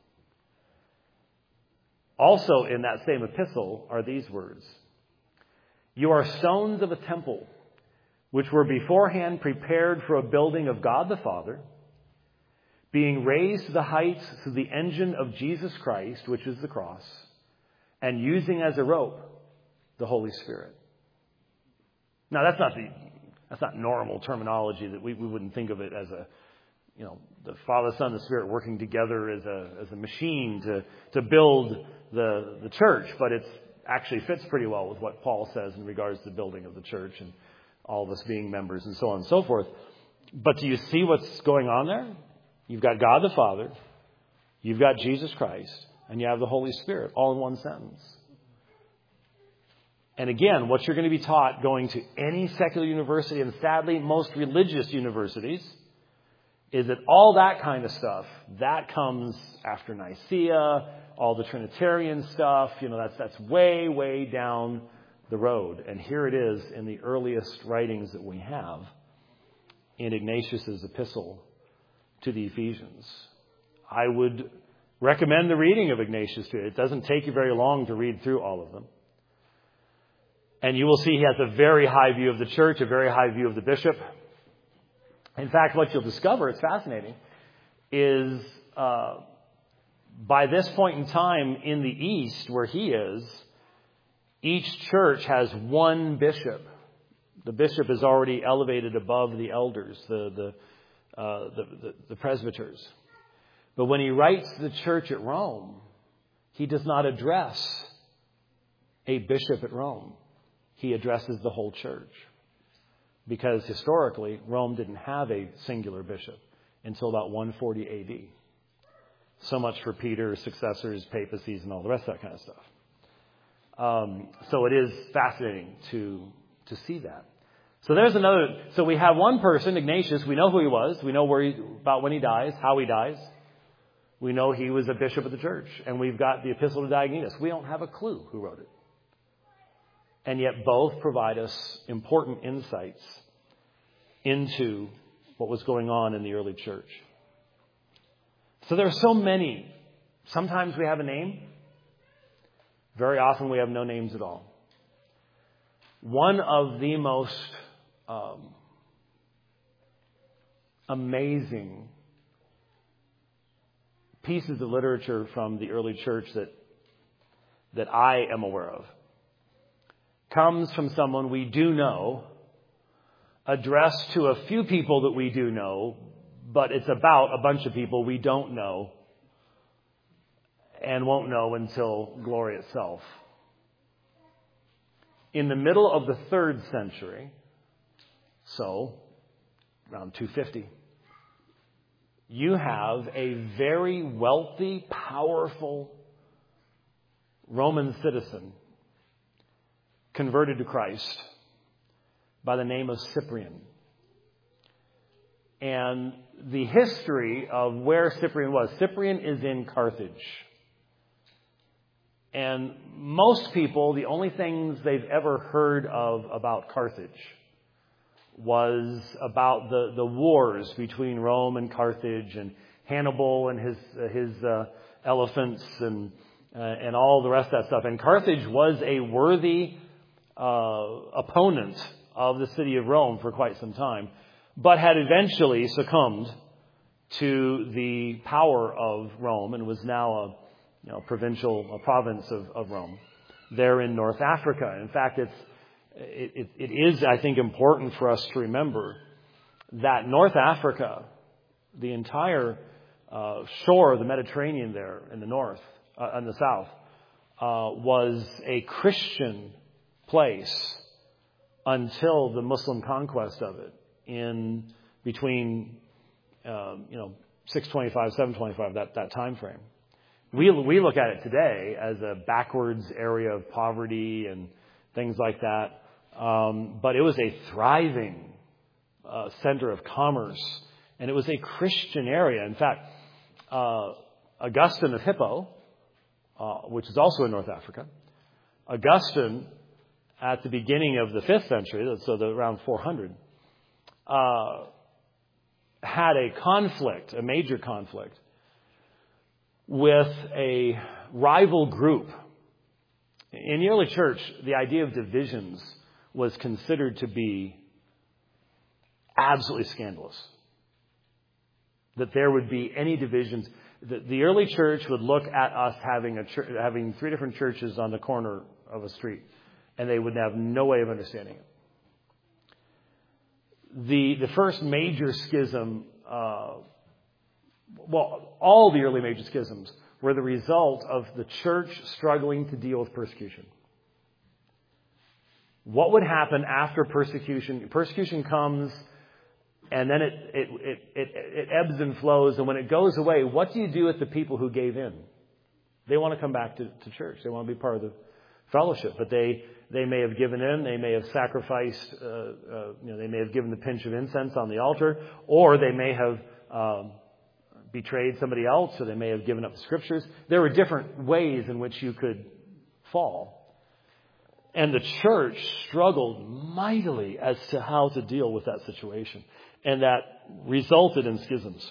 Also in that same epistle are these words: "You are stones of a temple, which were beforehand prepared for a building of God the Father, being raised to the heights through the engine of Jesus Christ," which is the cross, "and using as a rope the Holy Spirit." Now that's not the that's not normal terminology that we, we wouldn't think of it as a you know the Father, Son, and the Spirit working together as a as a machine to to build the the church, but it actually fits pretty well with what Paul says in regards to the building of the church and all of us being members and so on and so forth. But do you see what's going on there? You've got God the Father, you've got Jesus Christ, and you have the Holy Spirit all in one sentence. And again, what you're going to be taught going to any secular university, and sadly most religious universities, is that all that kind of stuff, that comes after Nicaea, all the Trinitarian stuff, you know, that's that's way, way down the road. And here it is in the earliest writings that we have in Ignatius's epistle to the Ephesians. I would recommend the reading of Ignatius to you. It doesn't take you very long to read through all of them. And you will see he has a very high view of the church, a very high view of the bishop. In fact, what you'll discover, it's fascinating, is uh, by this point in time in the East where he is, each church has one bishop. The bishop is already elevated above the elders, the the, uh, the, the, the presbyters. But when he writes to the church at Rome, he does not address a bishop at Rome. He addresses the whole church. Because historically, Rome didn't have a singular bishop until about one forty A D. So much for Peter, successors, papacies, and all the rest of that kind of stuff. Um, so it is fascinating to to see that. So there's another. So we have one person, Ignatius. We know who he was. We know where he, about when he dies, how he dies. We know he was a bishop of the church, and we've got the Epistle to Diognetus. We don't have a clue who wrote it. And yet both provide us important insights into what was going on in the early church. So there are so many. Sometimes we have a name. Very often we have no names at all. One of the most um, amazing pieces of literature from the early church that that I am aware of comes from someone we do know, addressed to a few people that we do know, but it's about a bunch of people we don't know and won't know until glory itself. In the middle of the third century, so around two fifty, you have a very wealthy, powerful Roman citizen converted to Christ by the name of Cyprian. And the history of where Cyprian was, Cyprian is in Carthage. And most people, the only things they've ever heard of about Carthage was about the, the wars between Rome and Carthage and Hannibal and his uh, his uh, elephants and uh, and all the rest of that stuff. And Carthage was a worthy Uh, opponent of the city of Rome for quite some time, but had eventually succumbed to the power of Rome and was now a you know, provincial a province of, of Rome there in North Africa. In fact, it's it, it, it is, I think, important for us to remember that North Africa, the entire uh, shore of the Mediterranean there in the north, uh, in the south, uh, was a Christian place until the Muslim conquest of it in between um, you know six twenty-five, seven twenty-five, that that time frame. we we look at it today as a backwards area of poverty and things like that. Um, but it was a thriving uh, center of commerce, and it was a Christian area. In fact, uh, Augustine of Hippo, uh, which is also in North Africa, Augustine, at the beginning of the fifth century, so the, around four hundred, uh, had a conflict, a major conflict, with a rival group. In the early church, the idea of divisions was considered to be absolutely scandalous. That there would be any divisions. The, the early church would look at us having a church, having three different churches on the corner of a street, and they would have no way of understanding it. The the first major schism, uh, well, all the early major schisms were the result of the church struggling to deal with persecution. What would happen after persecution? Persecution comes, and then it it, it it it ebbs and flows. And when it goes away, what do you do with the people who gave in? They want to come back to, to church. They want to be part of the fellowship, but they they may have given in. They may have sacrificed. Uh, uh, you know, they may have given the pinch of incense on the altar, or they may have um, betrayed somebody else, or they may have given up the scriptures. There were different ways in which you could fall. And the church struggled mightily as to how to deal with that situation. And that resulted in schisms.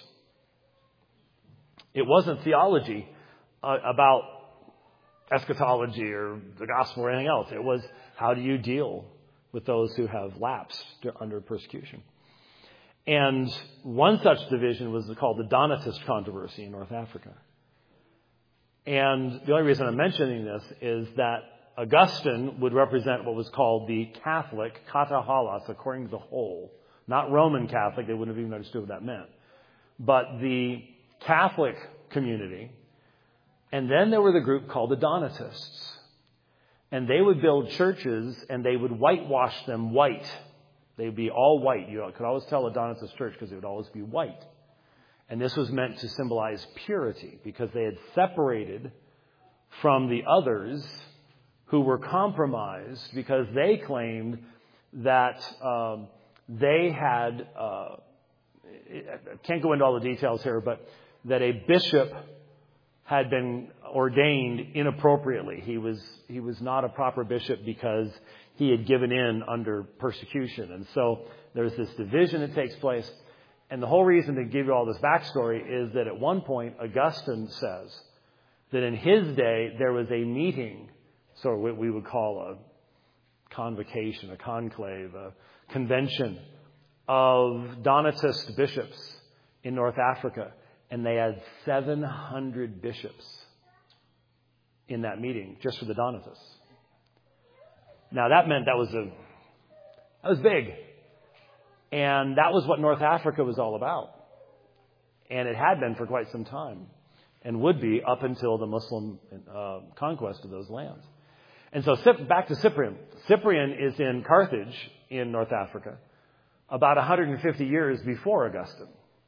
It wasn't theology uh, about eschatology or the gospel or anything else. It was, how do you deal with those who have lapsed under persecution? And one such division was called the Donatist controversy in North Africa. And the only reason I'm mentioning this is that Augustine would represent what was called the Catholic katahalas, according to the whole. Not Roman Catholic, they wouldn't have even understood what that meant. But the Catholic community. And then there were the group called the Donatists. And they would build churches and they would whitewash them white. They would be all white. You could always tell a Donatist church because they would always be white. And this was meant to symbolize purity because they had separated from the others who were compromised because they claimed that um, they had, uh, I can't go into all the details here, but that a bishop had been ordained inappropriately. He was he was not a proper bishop because he had given in under persecution. And so there's this division that takes place. And the whole reason to give you all this backstory is that at one point, Augustine says that in his day, there was a meeting, so what we would call a convocation, a conclave, a convention of Donatist bishops in North Africa. And they had seven hundred bishops in that meeting just for the Donatists. Now that meant that was a that was big. And that was what North Africa was all about. And it had been for quite some time. And would be up until the Muslim uh, conquest of those lands. And so back to Cyprian. Cyprian is in Carthage in North Africa about one hundred fifty years before Augustine.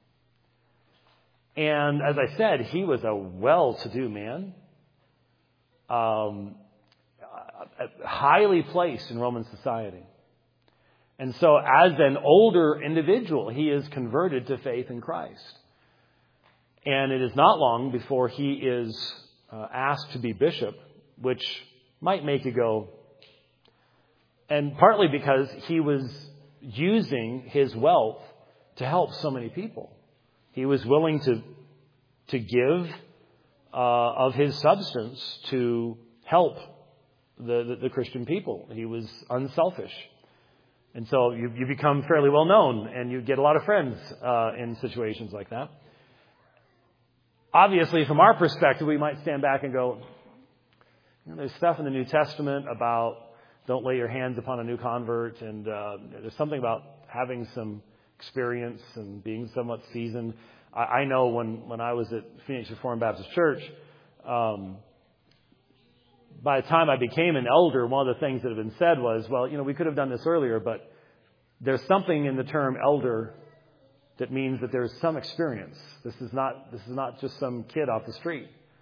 And as I said, he was a well-to-do man, um, highly placed in Roman society. And so as an older individual, he is converted to faith in Christ. And it is not long before he is uh, asked to be bishop, which might make you go, and partly because he was using his wealth to help so many people. He was willing to to give uh, of his substance to help the, the, the Christian people. He was unselfish. And so you, you become fairly well known and you get a lot of friends uh, in situations like that. Obviously, from our perspective, we might stand back and go, you know, there's stuff in the New Testament about don't lay your hands upon a new convert. And uh, there's something about having some experience and being somewhat seasoned. I, I know when, when I was at Phoenix Reformed Baptist Church, um, by the time I became an elder, one of the things that had been said was, well, you know, we could have done this earlier, but there's something in the term elder that means that there's some experience. This is not this is not just some kid off the street.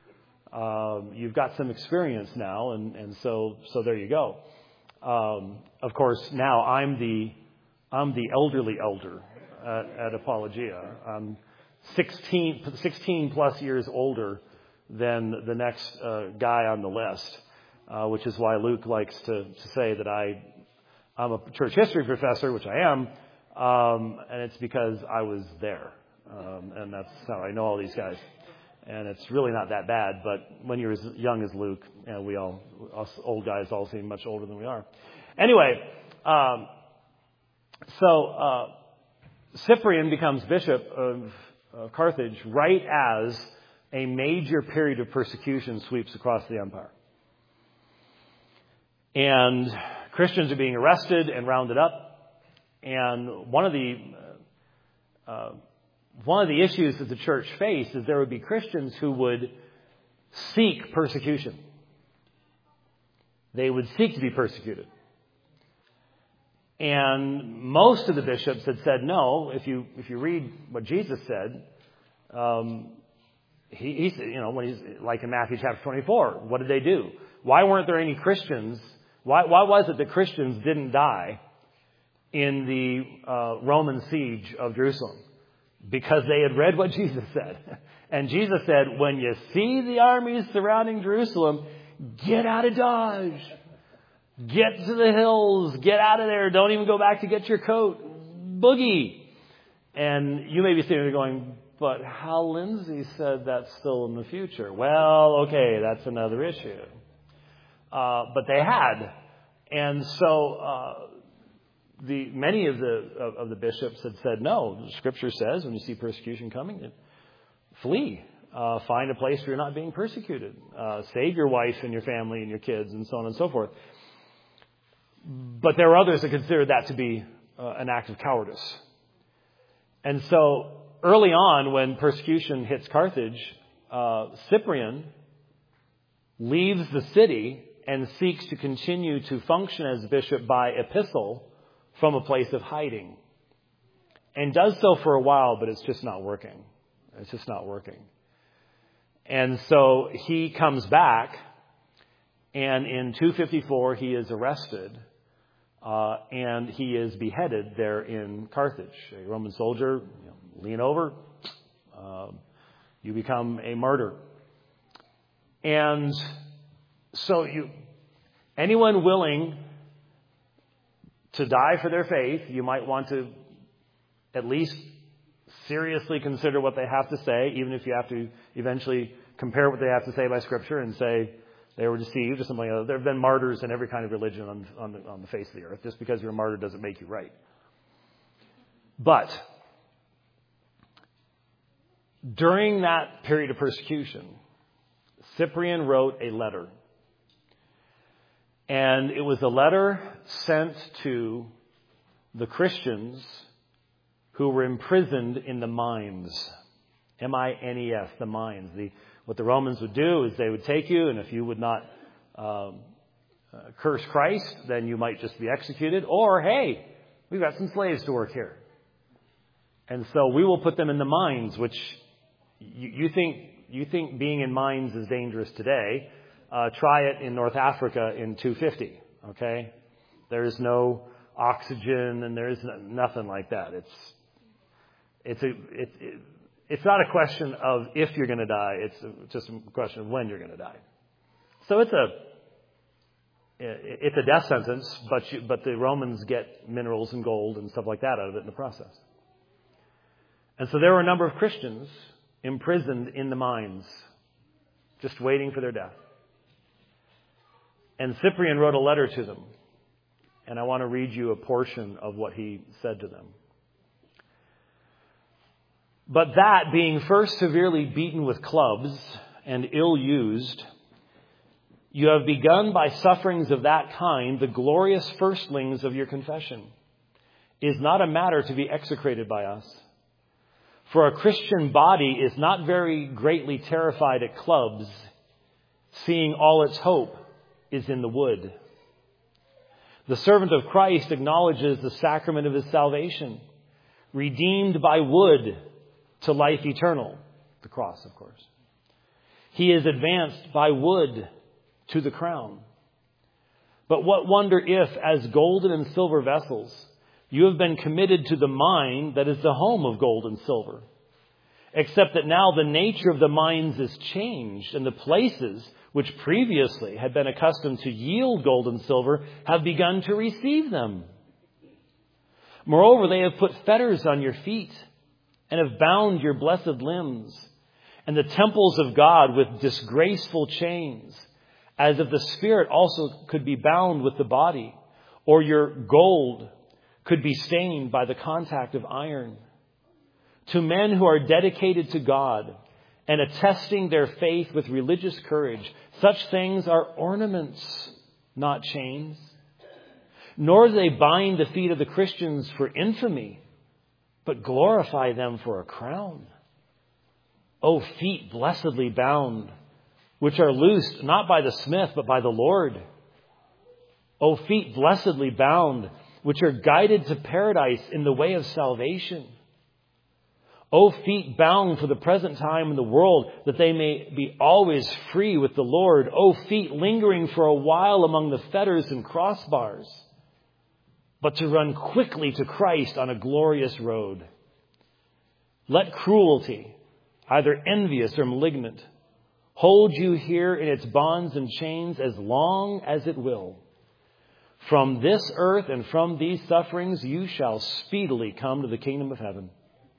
Um, you've got some experience now, and, and so so there you go. Um, of course, now I'm the I'm the elderly elder at, at Apologia. I'm sixteen, sixteen plus years older than the next uh, guy on the list, uh, which is why Luke likes to, to say that I I'm a church history professor, which I am, um, and it's because I was there, um, and that's how I know all these guys. And it's really not that bad, but when you're as young as Luke, you know, we all, us old guys all seem much older than we are. Anyway, um, so uh, Cyprian becomes bishop of, of Carthage right as a major period of persecution sweeps across the empire. And Christians are being arrested and rounded up. And one of the... Uh, One of the issues that the church faced is there would be Christians who would seek persecution. They would seek to be persecuted. And most of the bishops had said no. If you if you read what Jesus said, um, he, he said, you know, when he's like in Matthew chapter twenty-four, what did they do? Why weren't there any Christians? Why why was it that Christians didn't die in the uh, Roman siege of Jerusalem? Because they had read what Jesus said. And Jesus said, when you see the armies surrounding Jerusalem, get out of Dodge. Get to the hills. Get out of there. Don't even go back to get your coat. Boogie. And you may be sitting there going, but Hal Lindsey said that's still in the future. Well, okay, that's another issue. Uh, but they had. And so... Uh, The, many of the of, of the bishops had said, no, the Scripture says when you see persecution coming, flee. Uh, find a place where you're not being persecuted. Uh, save your wife and your family and your kids and so on and so forth. But there are others that consider that to be uh, an act of cowardice. And so early on when persecution hits Carthage, uh, Cyprian leaves the city and seeks to continue to function as bishop by epistle from a place of hiding. And does so for a while, but it's just not working. It's just not working. And so he comes back, and in two fifty-four he is arrested, uh, and he is beheaded there in Carthage. A Roman soldier, you know, lean over, uh, you become a martyr. And so you, anyone willing to die for their faith, you might want to at least seriously consider what they have to say, even if you have to eventually compare what they have to say by Scripture and say they were deceived or something like that. There have been martyrs in every kind of religion on, on, the, on the face of the earth. Just because you're a martyr doesn't make you right. But during that period of persecution, Cyprian wrote a letter. And it was a letter sent to the Christians who were imprisoned in the mines. M I N E S, the mines. The, what the Romans would do is they would take you, and if you would not um, uh, curse Christ, then you might just be executed. Or, hey, we've got some slaves to work here. And so we will put them in the mines, which you, you think you think being in mines is dangerous today. Uh, try it in North Africa in two fifty, okay? There's no oxygen and there's nothing like that. It's it's a it, it, it's not a question of if you're going to die. It's just a question of when you're going to die. So it's a it's a death sentence, but you, but the Romans get minerals and gold and stuff like that out of it in the process. And so there were a number of Christians imprisoned in the mines, just waiting for their death. And Cyprian wrote a letter to them. And I want to read you a portion of what he said to them. But that, being first severely beaten with clubs and ill-used, you have begun by sufferings of that kind, the glorious firstlings of your confession, is not a matter to be execrated by us. For a Christian body is not very greatly terrified at clubs, seeing all its hope is in the wood. The servant of Christ acknowledges the sacrament of his salvation, redeemed by wood to life eternal, the cross, of course. He is advanced by wood to the crown. But what wonder if, as golden and silver vessels, you have been committed to the mine that is the home of gold and silver. Except that now the nature of the mines is changed, and the places which previously had been accustomed to yield gold and silver have begun to receive them. Moreover, they have put fetters on your feet and have bound your blessed limbs and the temples of God with disgraceful chains, as if the spirit also could be bound with the body, or your gold could be stained by the contact of iron. To men who are dedicated to God and attesting their faith with religious courage, such things are ornaments, not chains. Nor do they bind the feet of the Christians for infamy, but glorify them for a crown. O feet blessedly bound, which are loosed not by the smith, but by the Lord. O feet blessedly bound, which are guided to paradise in the way of salvation. O feet bound for the present time in the world, that they may be always free with the Lord. O feet lingering for a while among the fetters and crossbars, but to run quickly to Christ on a glorious road. Let cruelty, either envious or malignant, hold you here in its bonds and chains as long as it will. From this earth and from these sufferings you shall speedily come to the kingdom of heaven.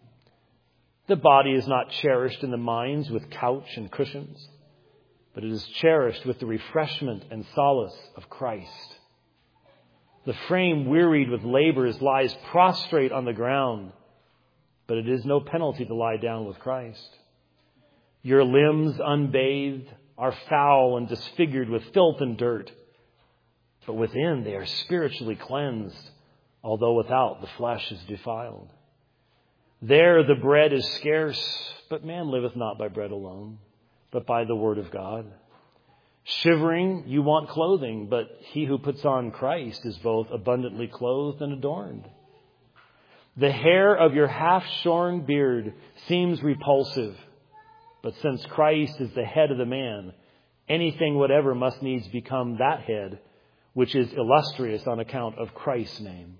The body is not cherished in the mines with couch and cushions, but it is cherished with the refreshment and solace of Christ. The frame wearied with labors lies prostrate on the ground, but it is no penalty to lie down with Christ. Your limbs unbathed are foul and disfigured with filth and dirt, but within they are spiritually cleansed, although without the flesh is defiled. There the bread is scarce, but man liveth not by bread alone, but by the word of God. Shivering, you want clothing, but he who puts on Christ is both abundantly clothed and adorned. The hair of your half-shorn beard seems repulsive, but since Christ is the head of the man, anything whatever must needs become that head, which is illustrious on account of Christ's name.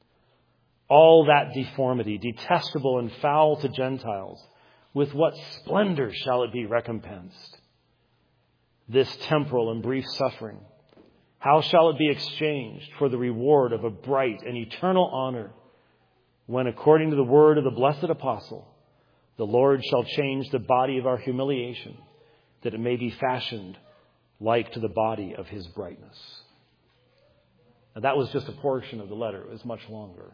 All that deformity, detestable and foul to Gentiles, with what splendor shall it be recompensed? This temporal and brief suffering, how shall it be exchanged for the reward of a bright and eternal honor, when, according to the word of the blessed apostle, the Lord shall change the body of our humiliation, that it may be fashioned like to the body of his brightness. Now, that was just a portion of the letter. It was much longer.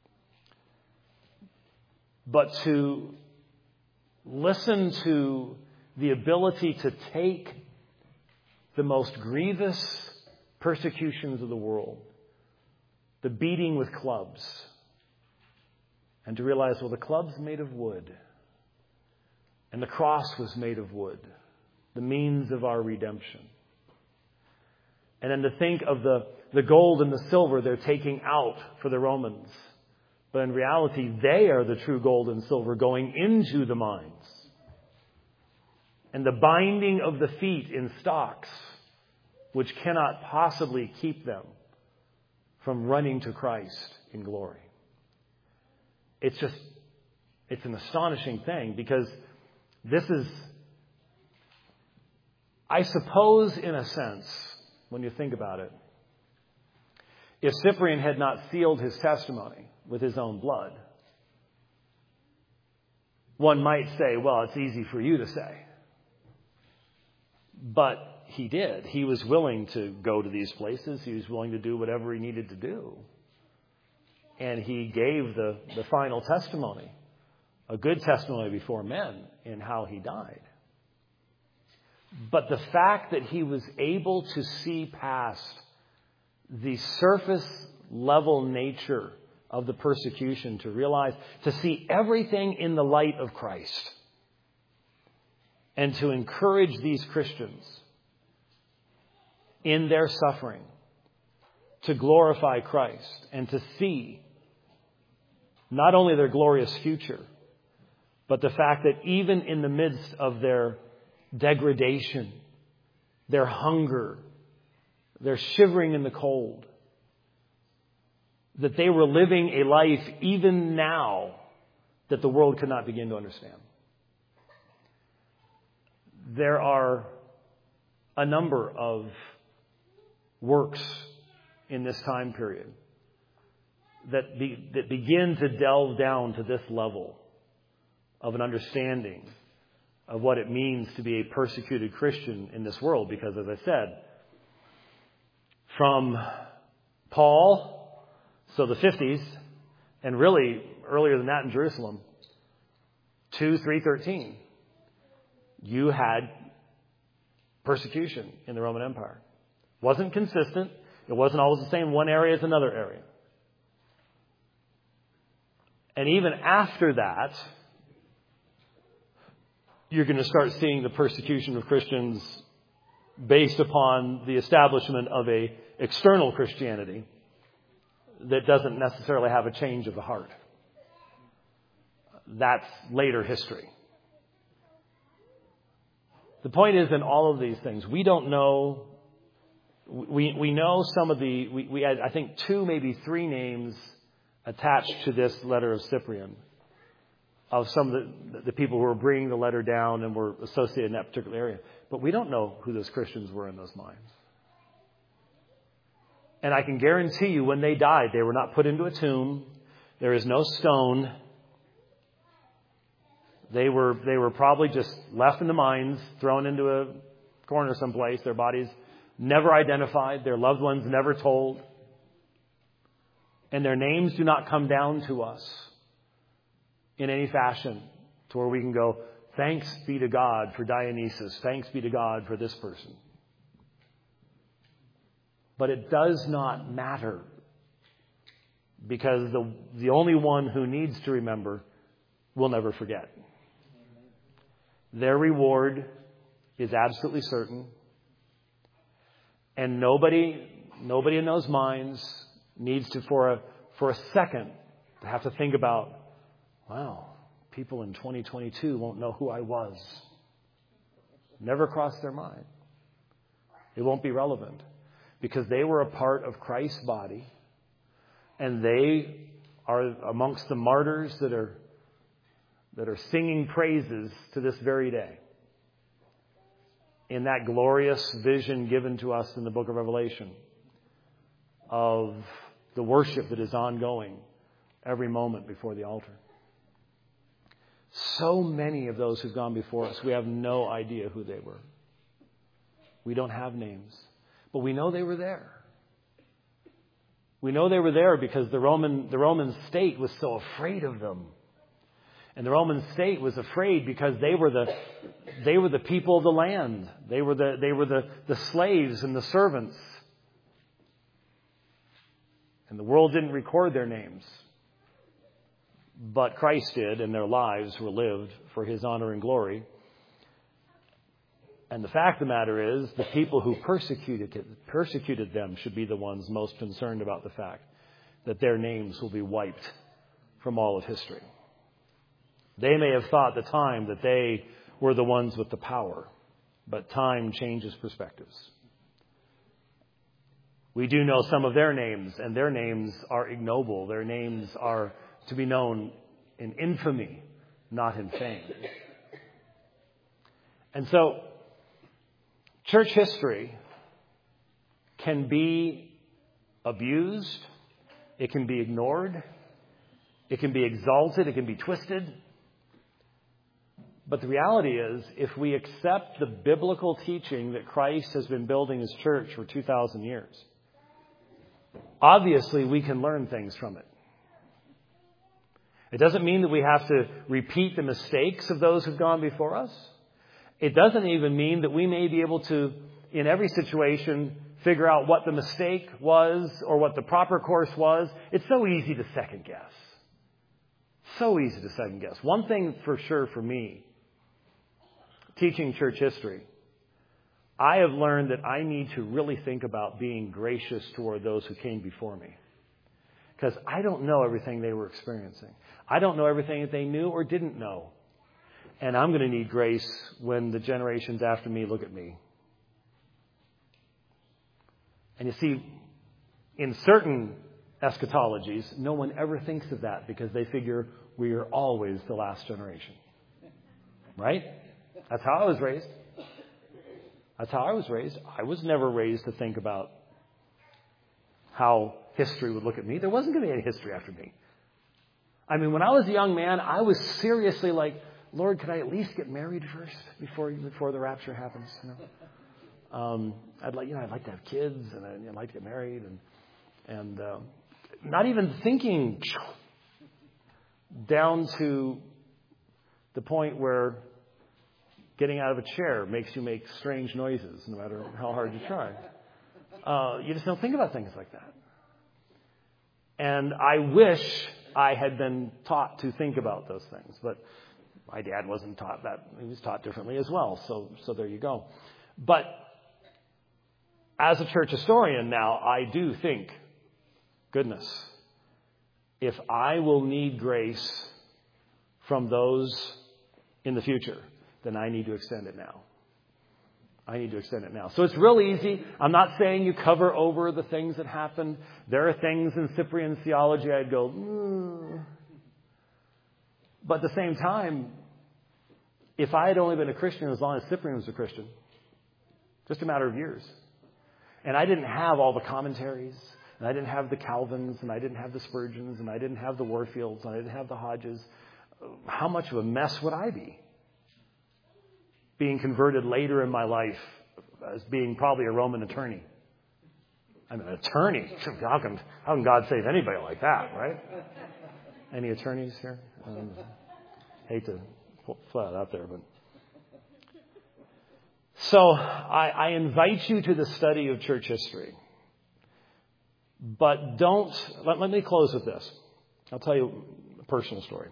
But to listen to the ability to take the most grievous persecutions of the world, the beating with clubs, and to realize, well, the club's made of wood, and the cross was made of wood, the means of our redemption. And then to think of the, the gold and the silver they're taking out for the Romans. But in reality, they are the true gold and silver going into the mines. And the binding of the feet in stocks, which cannot possibly keep them from running to Christ in glory. It's just, it's an astonishing thing, because this is, I suppose, in a sense, when you think about it, if Cyprian had not sealed his testimony with his own blood, one might say, well, it's easy for you to say. But he did. He was willing to go to these places. He was willing to do whatever he needed to do. And he gave the, the final testimony, a good testimony before men, in how he died. But the fact that he was able to see past the surface level nature of the persecution, to realize, to see everything in the light of Christ, and to encourage these Christians in their suffering to glorify Christ and to see not only their glorious future, but the fact that even in the midst of their degradation, their hunger, their shivering in the cold. That they were living a life even now that the world could not begin to understand. There are a number of works in this time period that be, that begin to delve down to this level of an understanding of what it means to be a persecuted Christian in this world. Because, as I said, from Paul, so the fifties, and really earlier than that in Jerusalem, to three thirteen, you had persecution in the Roman Empire. It wasn't consistent. It wasn't always the same one area as another area. And even after that, you're going to start seeing the persecution of Christians based upon the establishment of a external Christianity that doesn't necessarily have a change of the heart. That's later history. The point is, in all of these things, we don't know. We we know some of the. We, we had, I think, two, maybe three names attached to this letter of Cyprian, of some of the, the people who were bringing the letter down and were associated in that particular area. But we don't know who those Christians were in those mines. And I can guarantee you, when they died, they were not put into a tomb. There is no stone. They were they were probably just left in the mines, thrown into a corner someplace. Their bodies never identified. Their loved ones never told. And their names do not come down to us in any fashion to where we can go, thanks be to God for Dionysus. Thanks be to God for this person. But it does not matter, because the the only one who needs to remember will never forget. Their reward is absolutely certain. And nobody nobody in those minds needs to, for a for a second, to have to think about, wow, people in twenty twenty-two won't know who I was. Never crossed their mind. It won't be relevant. Because they were a part of Christ's body, and they are amongst the martyrs that are that are singing praises to this very day. In that glorious vision given to us in the book of Revelation of the worship that is ongoing every moment before the altar. So many of those who've gone before us, we have no idea who they were. We don't have names. But we know they were there. We know they were there because the Roman the Roman state was so afraid of them. And the Roman state was afraid because they were the they were the people of the land. They were the they were the, the slaves and the servants. And the world didn't record their names. But Christ did, and their lives were lived for His honor and glory. And the fact of the matter is, the people who persecuted persecuted them should be the ones most concerned about the fact that their names will be wiped from all of history. They may have thought at the time that they were the ones with the power, but time changes perspectives. We do know some of their names, and their names are ignoble. Their names are to be known in infamy, not in fame. And so, church history can be abused. It can be ignored. It can be exalted. It can be twisted. But the reality is, if we accept the biblical teaching that Christ has been building His church for two thousand years, obviously we can learn things from it. It doesn't mean that we have to repeat the mistakes of those who've gone before us. It doesn't even mean that we may be able to, in every situation, figure out what the mistake was or what the proper course was. It's so easy to second guess. So easy to second guess. One thing for sure for me, teaching church history, I have learned that I need to really think about being gracious toward those who came before me. Because I don't know everything they were experiencing. I don't know everything that they knew or didn't know. And I'm going to need grace when the generations after me look at me. And you see, in certain eschatologies, no one ever thinks of that because they figure we are always the last generation. Right? That's how I was raised. That's how I was raised. I was never raised to think about how history would look at me. There wasn't going to be any history after me. I mean, when I was a young man, I was seriously like, Lord, could I at least get married first before before the rapture happens? You know? um, I'd like, you know, I'd like to have kids, and I'd, I'd like to get married, and and uh, not even thinking down to the point where getting out of a chair makes you make strange noises, no matter how hard you try. Uh, you just don't think about things like that. And I wish I had been taught to think about those things, but my dad wasn't taught that. He was taught differently as well. So, so there you go. But as a church historian now, I do think, goodness, if I will need grace from those in the future, then I need to extend it now. I need to extend it now. So it's real easy. I'm not saying you cover over the things that happened. There are things in Cyprian theology I'd go, mm. But at the same time, if I had only been a Christian as long as Cyprian was a Christian, just a matter of years, and I didn't have all the commentaries, and I didn't have the Calvins, and I didn't have the Spurgeons, and I didn't have the Warfields, and I didn't have the Hodges, how much of a mess would I be? Being converted later in my life as being probably a Roman attorney. I'm an attorney. How can, how can God save anybody like that, right? Any attorneys here? Um, hate to flat out there, but so I, I invite you to the study of church history. But don't, let, let me close with this. I'll tell you a personal story.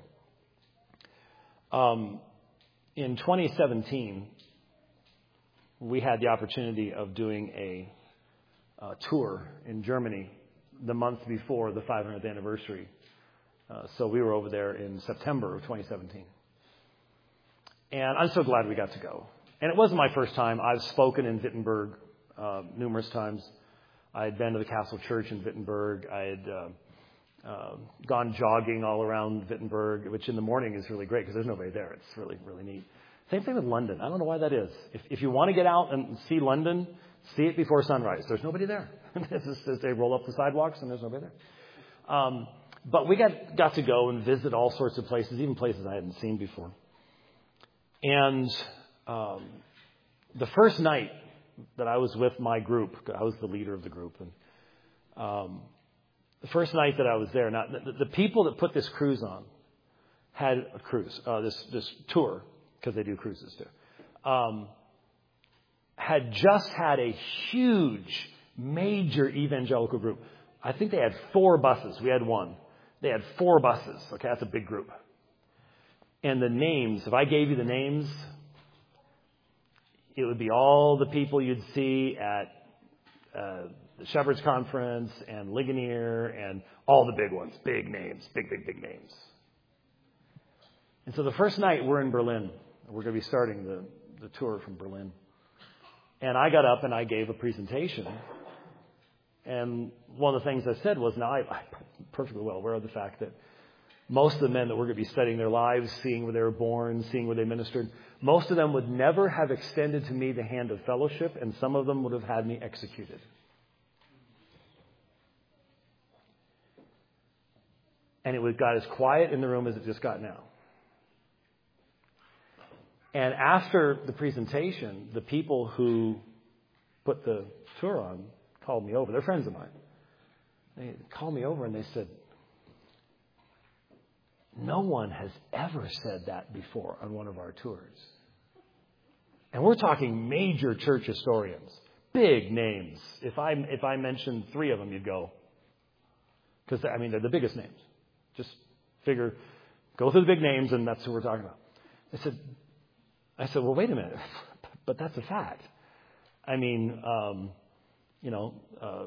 Um, in twenty seventeen, we had the opportunity of doing a, a tour in Germany the month before the five hundredth anniversary. Uh, so we were over there in September of twenty seventeen. And I'm so glad we got to go. And it wasn't my first time. I've spoken in Wittenberg uh, numerous times. I had been to the Castle Church in Wittenberg. I had uh, uh, gone jogging all around Wittenberg, which in the morning is really great because there's nobody there. It's really, really neat. Same thing with London. I don't know why that is. If, if you want to get out and see London, see it before sunrise. There's nobody there. It's just as they roll up the sidewalks and there's nobody there. Um, but we got, got to go and visit all sorts of places, even places I hadn't seen before. And um, the first night that I was with my group, I was the leader of the group, and um, the first night that I was there, now the, the people that put this cruise on had a cruise, uh, this this tour, because they do cruises too, um, had just had a huge, major evangelical group. I think they had four buses. We had one. They had four buses. Okay, that's a big group. And the names, if I gave you the names, it would be all the people you'd see at uh, the Shepherd's Conference and Ligonier and all the big ones. Big names. Big, big, big names. And so the first night we're in Berlin. We're going to be starting the, the tour from Berlin. And I got up and I gave a presentation. And one of the things I said was, now I, I'm perfectly well aware of the fact that most of the men that we're going to be studying their lives, seeing where they were born, seeing where they ministered, most of them would never have extended to me the hand of fellowship, and some of them would have had me executed. And it got as quiet in the room as it just got now. And after the presentation, the people who put the tour on called me over. They're friends of mine. They called me over and they said, no one has ever said that before on one of our tours. And we're talking major church historians, big names. If I if I mentioned three of them, you'd go. Because, I mean, they're the biggest names. Just figure, go through the big names, and that's who we're talking about. I said, I said, well, wait a minute. But that's a fact. I mean, um, you know, uh,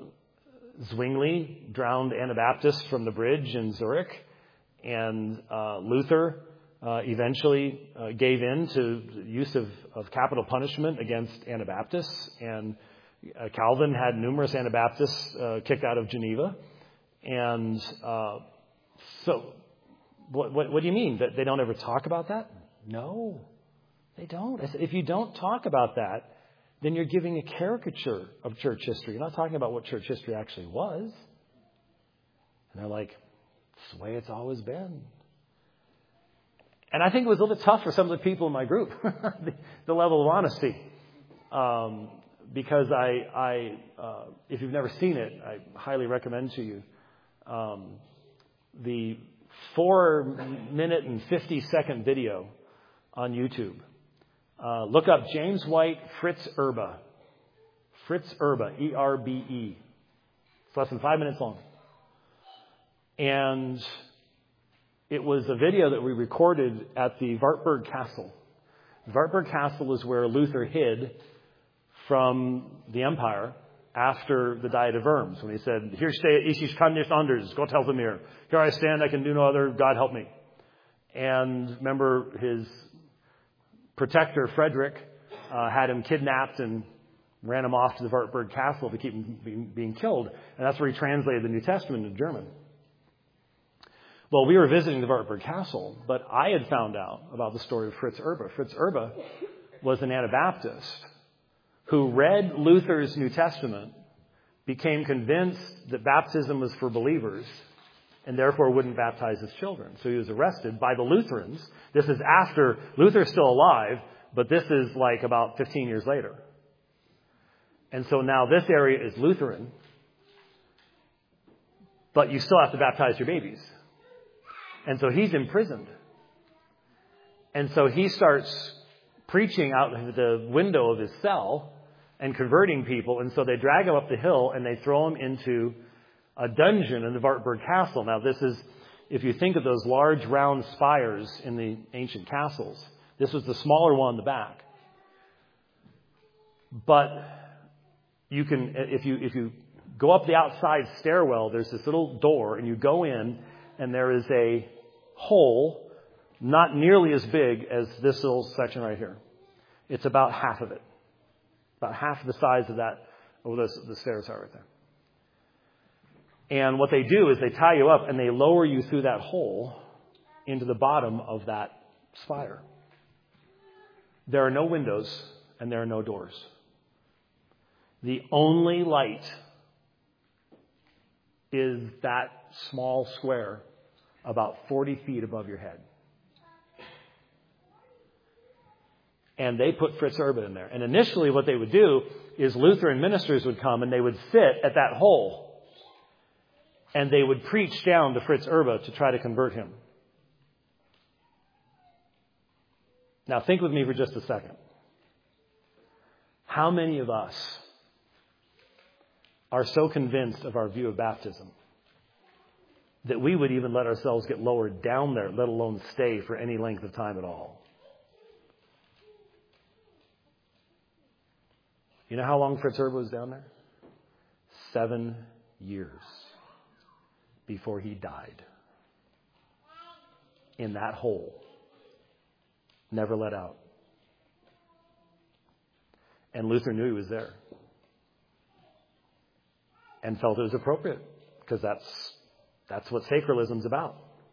Zwingli drowned Anabaptists from the bridge in Zurich. And uh, Luther uh, eventually uh, gave in to the use of, of capital punishment against Anabaptists. And uh, Calvin had numerous Anabaptists uh, kicked out of Geneva. And uh, so what, what, what do you mean? That they don't ever talk about that? No, they don't. I said, if you don't talk about that, then you're giving a caricature of church history. You're not talking about what church history actually was. And they're like, it's the way it's always been. And I think it was a little bit tough for some of the people in my group, the, the level of honesty. Um, because I, I uh, if you've never seen it, I highly recommend to you um, the four minute and fifty second video on YouTube. Uh, look up James White, Fritz Erba. Fritz Erba, E R B E. It's less than five minutes long. And it was a video that we recorded at the Wartburg Castle. The Wartburg Castle is where Luther hid from the empire after the Diet of Worms, when he said, "Here stehe ich, ich kann nicht anders, Gott helfe mir. Here I stand, I can do no other, God help me." And remember, his protector, Frederick, uh, had him kidnapped and ran him off to the Wartburg Castle to keep him being, being killed. And that's where he translated the New Testament into German. Well, we were visiting the Wartburg Castle, but I had found out about the story of Fritz Erba. Fritz Erba was an Anabaptist who read Luther's New Testament, became convinced that baptism was for believers, and therefore wouldn't baptize his children. So he was arrested by the Lutherans. This is after Luther's still alive, but this is like about fifteen years later. And so now this area is Lutheran, but you still have to baptize your babies. And so he's imprisoned. And so he starts preaching out of the window of his cell and converting people. And so they drag him up the hill and they throw him into a dungeon in the Wartburg Castle. Now this is, if you think of those large round spires in the ancient castles, this was the smaller one in the back. But you can, if you, if you go up the outside stairwell, there's this little door and you go in and there is a hole not nearly as big as this little section right here. It's about half of it. About half the size of that, oh, the, the stairs are right there. And what they do is they tie you up and they lower you through that hole into the bottom of that spire. There are no windows and there are no doors. The only light is that small square about forty feet above your head. And they put Fritz Erba in there. And initially what they would do is Lutheran ministers would come and they would sit at that hole and they would preach down to Fritz Erba to try to convert him. Now think with me for just a second. How many of us are so convinced of our view of baptism that we would even let ourselves get lowered down there, let alone stay for any length of time at all? You know how long Fritz Erba was down there? Seven years before he died. In that hole. Never let out. And Luther knew he was there. And felt it was appropriate. Because that's that's what sacralism's about.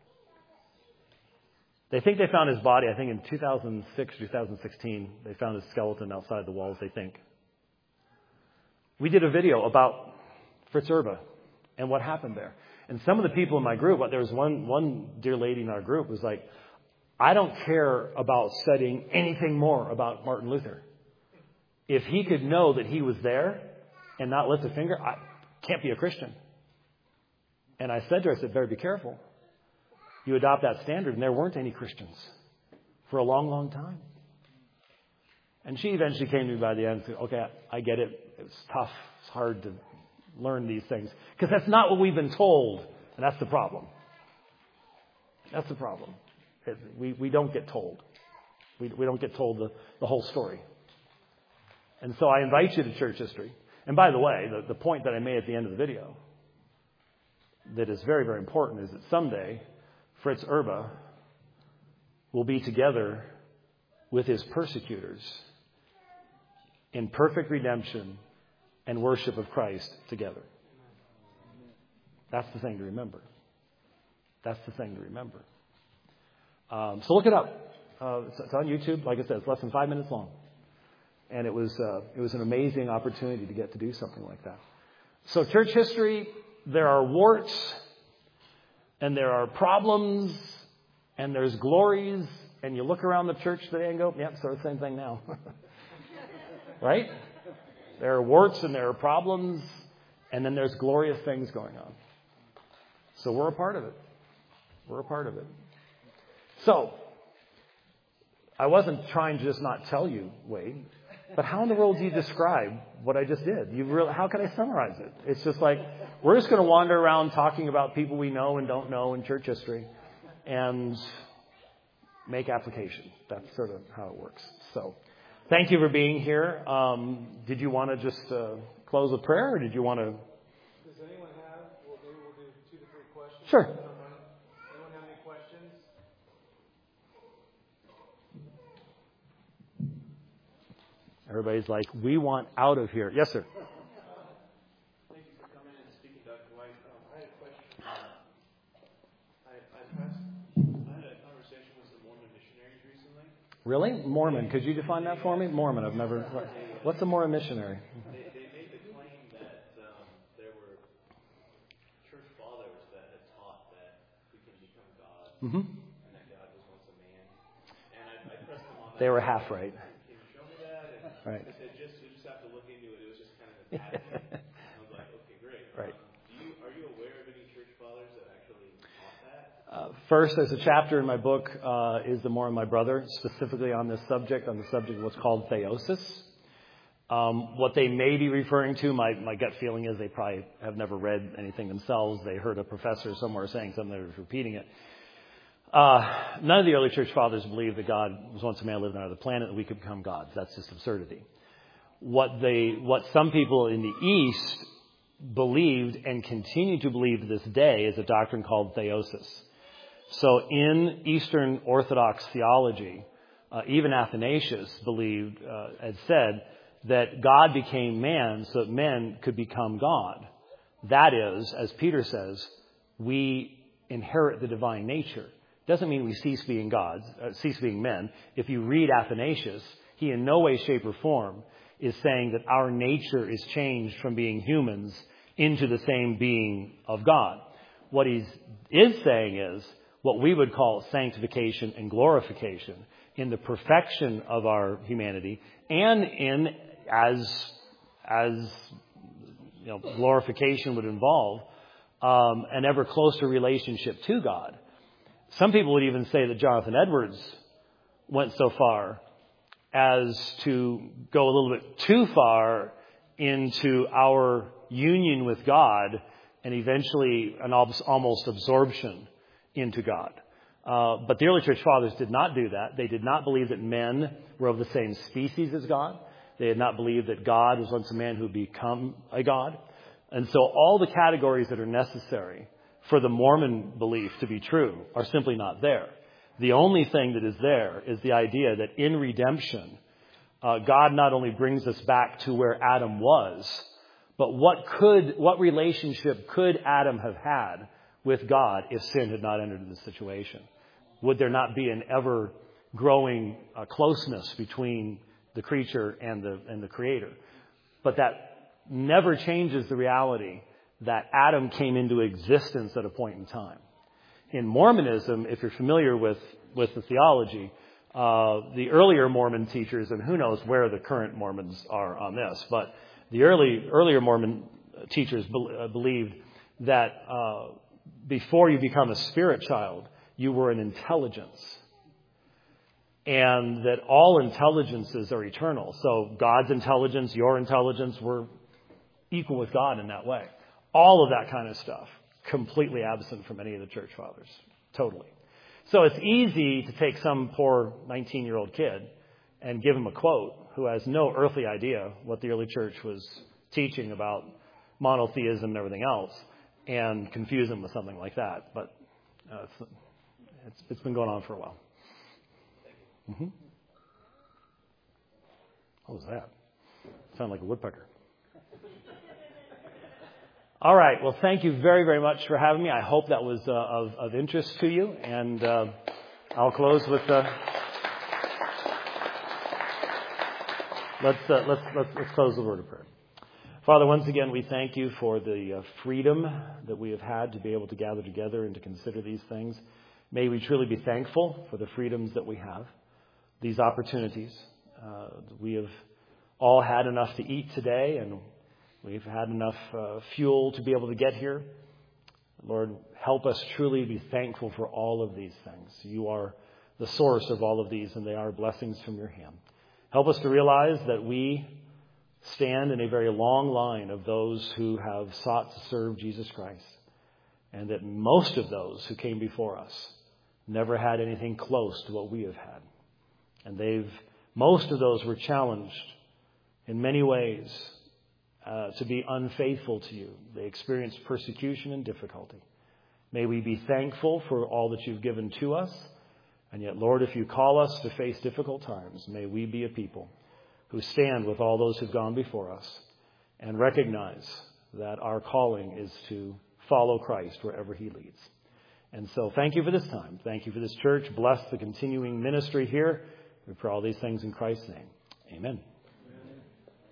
They think they found his body, I think in two thousand six, two thousand sixteen. They found his skeleton outside the walls, they think. We did a video about Fritz Erba and what happened there. And some of the people in my group, there was one, one dear lady in our group was like, I don't care about studying anything more about Martin Luther. If he could know that he was there and not lift a finger, I can't be a Christian. And I said to her, I said, better be careful. You adopt that standard, and there weren't any Christians for a long, long time. And she eventually came to me by the end and said, okay, I get it. It's tough. It's hard to learn these things. Because that's not what we've been told. And that's the problem. That's the problem. We, we don't get told. We, we don't get told the, the whole story. And so I invite you to church history. And by the way, the, the point that I made at the end of the video that is very, very important is that someday Fritz Erba will be together with his persecutors in perfect redemption and worship of Christ together. That's the thing to remember. That's the thing to remember. Um, so look it up. Uh, it's, it's on YouTube. Like I said, it's less than five minutes long. And it was uh, it was an amazing opportunity to get to do something like that. So church history, there are warts, and there are problems, and there's glories, and you look around the church today and go, yep, yeah, sort of the same thing now. Right? There are warts and there are problems, and then there's glorious things going on. So we're a part of it. We're a part of it. So, I wasn't trying to just not tell you, Wade, but how in the world do you describe what I just did? You really, how can I summarize it? It's just like, we're just going to wander around talking about people we know and don't know in church history and make application. That's sort of how it works. So, thank you for being here. Um, did you want to just uh, close with prayer, or did you want to? Does anyone have, well, maybe we'll do two to three questions. Sure. Anyone have any questions? Everybody's like, we want out of here. Yes, sir. Thank you for coming and speaking, Doctor White. Um, I had a question. I, I, passed, I had a conversation with some Mormon missionaries recently. Really? Mormon. Could you define that for me? Mormon. I've never. What's a Mormon missionary? They, they made the claim that um, there were church fathers that had taught that we can become God, Mm-hmm. and that God was once a man. And I, I pressed them on that. They were half right. Can you show me that? And Right. they said, just, you just have to look into it. It was just kind of a tad. I was like, okay, great. Right. Um, do you, are you aware of any church fathers that actually taught that? Uh, first, there's a chapter in my book, uh, Is the Mormon My Brother, specifically on this subject, on the subject of what's called theosis. Um, what they may be referring to, my, my gut feeling is they probably have never read anything themselves. They heard a professor somewhere saying something, they were repeating it. Uh, none of the early church fathers believed that God was once a man living on the planet and we could become gods. That's just absurdity. What they, what some people in the East believed and continue to believe to this day is a doctrine called theosis. So in Eastern Orthodox theology, uh, even Athanasius believed, uh, had said that God became man so that men could become God. That is, as Peter says, we inherit the divine nature. Doesn't mean we cease being gods, uh, cease being men. If you read Athanasius, he in no way, shape, or form is saying that our nature is changed from being humans into the same being of God. What he is saying is what we would call sanctification and glorification in the perfection of our humanity, and in as as you know, glorification would involve um, an ever closer relationship to God. Some people would even say that Jonathan Edwards went so far as to go a little bit too far into our union with God and eventually an almost absorption into God. Uh, but the early church fathers did not do that. They did not believe that men were of the same species as God. They did not believe that God was once a man who would become a God. And so all the categories that are necessary for the Mormon belief to be true are simply not there. The only thing that is there is the idea that in redemption, uh, God not only brings us back to where Adam was, but what could, what relationship could Adam have had with God if sin had not entered into the situation? Would there not be an ever growing uh, closeness between the creature and the and the Creator? But that never changes the reality that Adam came into existence at a point in time. In Mormonism, if you're familiar with, with the theology, uh, the earlier Mormon teachers, and who knows where the current Mormons are on this, but the early earlier Mormon teachers be, uh, believed that uh, before you become a spirit child, you were an intelligence. And that all intelligences are eternal. So God's intelligence, your intelligence, were equal with God in that way. All of that kind of stuff, completely absent from any of the church fathers. Totally. So it's easy to take some poor nineteen-year-old kid and give him a quote who has no earthly idea what the early church was teaching about monotheism and everything else, and confuse him with something like that. But uh, it's, it's, it's been going on for a while. Mm-hmm. What was that? Sounded like a woodpecker. All right. Well, thank you very, very much for having me. I hope that was uh, of, of interest to you. And uh, I'll close with uh, let's, uh, let's let's let's close the word of prayer. Father, once again, we thank you for the uh, freedom that we have had to be able to gather together and to consider these things. May we truly be thankful for the freedoms that we have, these opportunities. Uh, we have all had enough to eat today, and we've had enough uh, fuel to be able to get here. Lord, help us truly be thankful for all of these things. You are the source of all of these, and they are blessings from your hand. Help us to realize that we stand in a very long line of those who have sought to serve Jesus Christ, and that most of those who came before us never had anything close to what we have had. And they've, most of those were challenged in many ways uh, to be unfaithful to you. They experienced persecution and difficulty. May we be thankful for all that you've given to us. And yet, Lord, if you call us to face difficult times, may we be a people who stand with all those who've gone before us and recognize that our calling is to follow Christ wherever he leads. And so thank you for this time. Thank you for this church. Bless the continuing ministry here. We pray all these things in Christ's name. Amen.